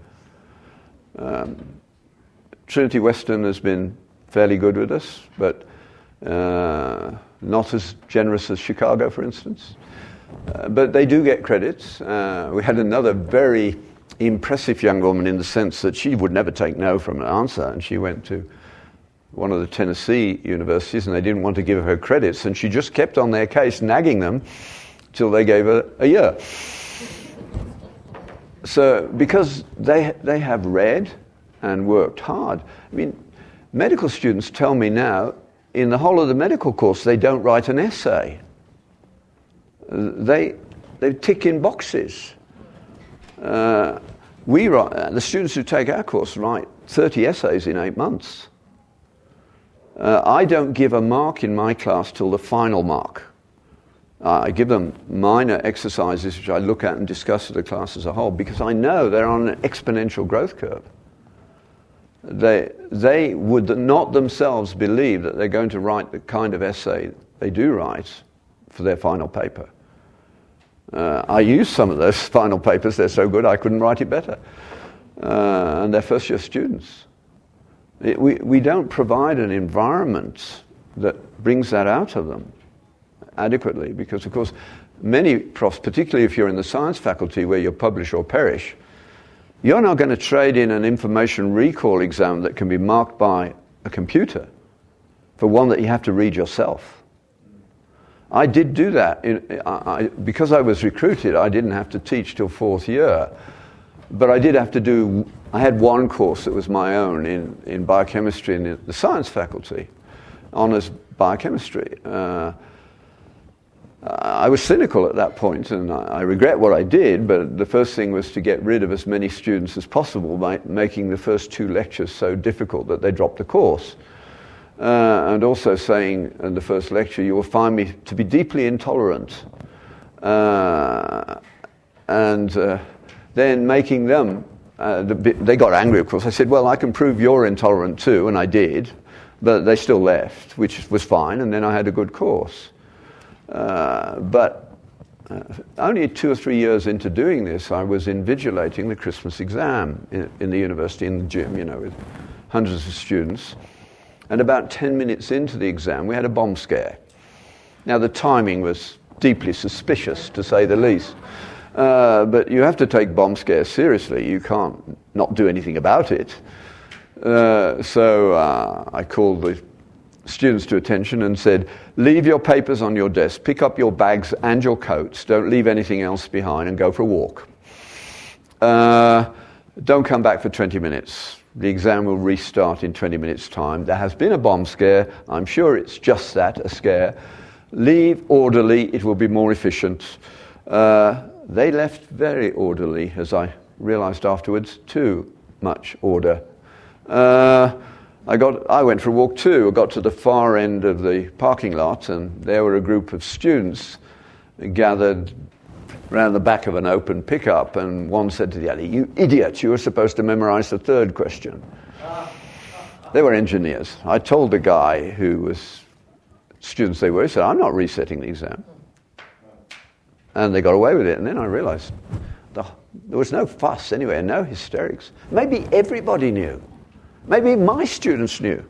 Um, Trinity Western has been fairly good with us, but uh, not as generous as Chicago, for instance. Uh, but they do get credits. Uh, we had another very impressive young woman in the sense that she would never take no from an answer, and she went to one of the Tennessee universities and they didn't want to give her credits, and she just kept on their case, nagging them till they gave her a year. So because they they have read and worked hard. I mean, medical students tell me now in the whole of the medical course they don't write an essay. They they tick in boxes. Uh, we write, uh, the students who take our course write thirty essays in eight months. Uh, I don't give a mark in my class till the final mark. Uh, I give them minor exercises which I look at and discuss with the class as a whole because I know they're on an exponential growth curve. They, they would not themselves believe that they're going to write the kind of essay they do write for their final paper. Uh, I use some of those final papers. They're so good I couldn't write it better. Uh, and they're first-year students. It, we, we don't provide an environment that brings that out of them adequately because, of course, many profs, particularly if you're in the science faculty where you publish or perish, you're not going to trade in an information recall exam that can be marked by a computer for one that you have to read yourself. I did do that. In, I, I, because I was recruited, I didn't have to teach till fourth year. But I did have to do, I had one course that was my own in, in biochemistry in the science faculty, honors biochemistry. Uh, I was cynical at that point, and I, I regret what I did, but the first thing was to get rid of as many students as possible by making the first two lectures so difficult that they dropped the course. Uh, and also saying in the first lecture, you will find me to be deeply intolerant. Uh, and uh, then making them, uh, the, they got angry, of course. I said, well, I can prove you're intolerant too, and I did. But they still left, which was fine, and then I had a good course. Uh, but uh, only two or three years into doing this, I was invigilating the Christmas exam in, in the university, in the gym, you know, with hundreds of students. And about ten minutes into the exam, we had a bomb scare. Now, the timing was deeply suspicious, to say the least. Uh, but you have to take bomb scares seriously. You can't not do anything about it. Uh, so uh, I called the students to attention and said, leave your papers on your desk, pick up your bags and your coats, don't leave anything else behind, and go for a walk. Uh, don't come back for twenty minutes. The exam will restart in twenty minutes' time. There has been a bomb scare. I'm sure it's just that, a scare. Leave orderly. It will be more efficient. Uh, they left very orderly, as I realized afterwards. Too much order. Uh, I got. I went for a walk too. I got to the far end of the parking lot, and there were a group of students gathered around the back of an open pickup, and one said to the other, "You idiot, you were supposed to memorize the third question." They were engineers. I told the guy who was students they were, he said, "I'm not resetting the exam." And they got away with it, and then I realized the, there was no fuss anyway, and no hysterics. Maybe everybody knew. Maybe my students knew.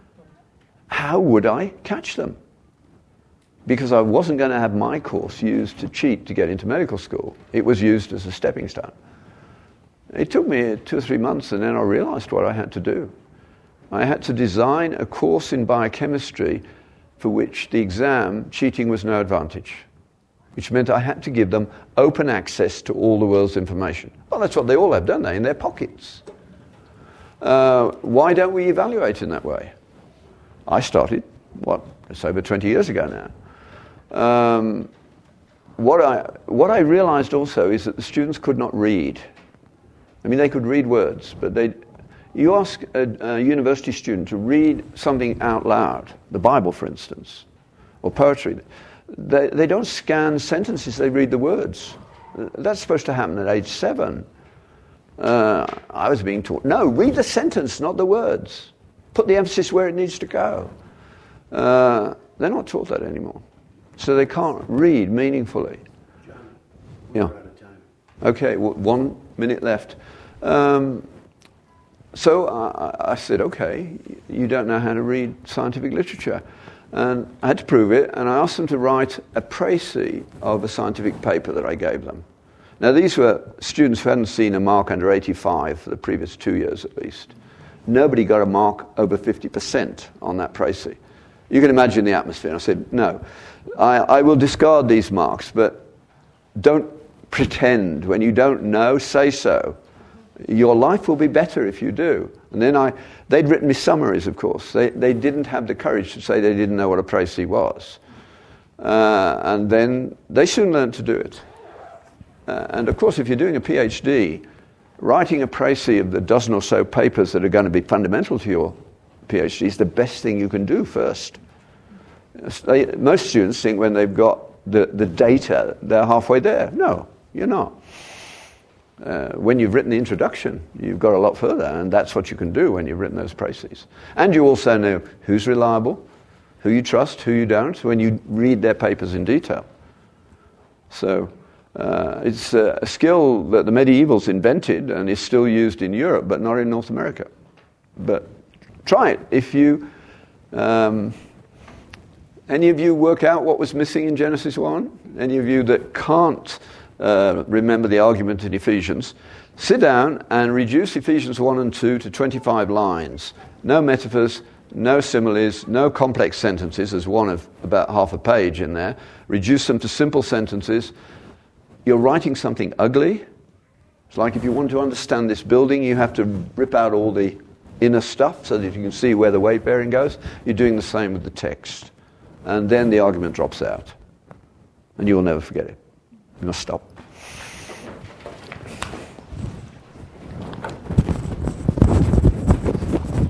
How would I catch them? Because I wasn't going to have my course used to cheat to get into medical school. It was used as a stepping stone. It took me two or three months, and then I realized what I had to do. I had to design a course in biochemistry for which the exam cheating was no advantage, which meant I had to give them open access to all the world's information. Well, that's what they all have, don't they, in their pockets. Uh, why don't we evaluate in that way? I started, what, it's over twenty years ago now. Um, what I what I realized also is that the students could not read. I mean, they could read words, but they. You ask a, a university student to read something out loud, the Bible, for instance, or poetry. They they don't scan sentences; they read the words. That's supposed to happen at age seven. Uh, I was being taught, no, read the sentence, not the words. Put the emphasis where it needs to go. Uh, they're not taught that anymore. So they can't read meaningfully. John, we're yeah. out of time. Okay, w- one minute left. Um, so I, I said, okay, you don't know how to read scientific literature. And I had to prove it, and I asked them to write a précis of a scientific paper that I gave them. Now, these were students who hadn't seen a mark under eighty-five for the previous two years at least. Nobody got a mark over fifty percent on that précis. You can imagine the atmosphere. I said, no, I, I will discard these marks, but don't pretend. When you don't know, say so. Your life will be better if you do. And then I, they'd written me summaries, of course. They, they didn't have the courage to say they didn't know what a précis was. Uh, and then they soon learned to do it. Uh, and of course, if you're doing a PhD, writing a précis of the dozen or so papers that are going to be fundamental to your PhD is the best thing you can do first. They, most students think when they've got the, the data, they're halfway there. No, you're not. Uh, when you've written the introduction, you've got a lot further, and that's what you can do when you've written those précis. And you also know who's reliable, who you trust, who you don't, when you read their papers in detail. So uh, it's a, a skill that the medievals invented and is still used in Europe, but not in North America. But try it. If you, um, any of you work out what was missing in Genesis one? Any of you that can't uh, remember the argument in Ephesians, sit down and reduce Ephesians one and two to twenty-five lines. No metaphors, no similes, no complex sentences. There's one of about half a page in there. Reduce them to simple sentences. You're writing something ugly. It's like if you want to understand this building, you have to rip out all the inner stuff so that you can see where the weight bearing goes. You're doing the same with the text. And then the argument drops out. And you will never forget it. You must stop.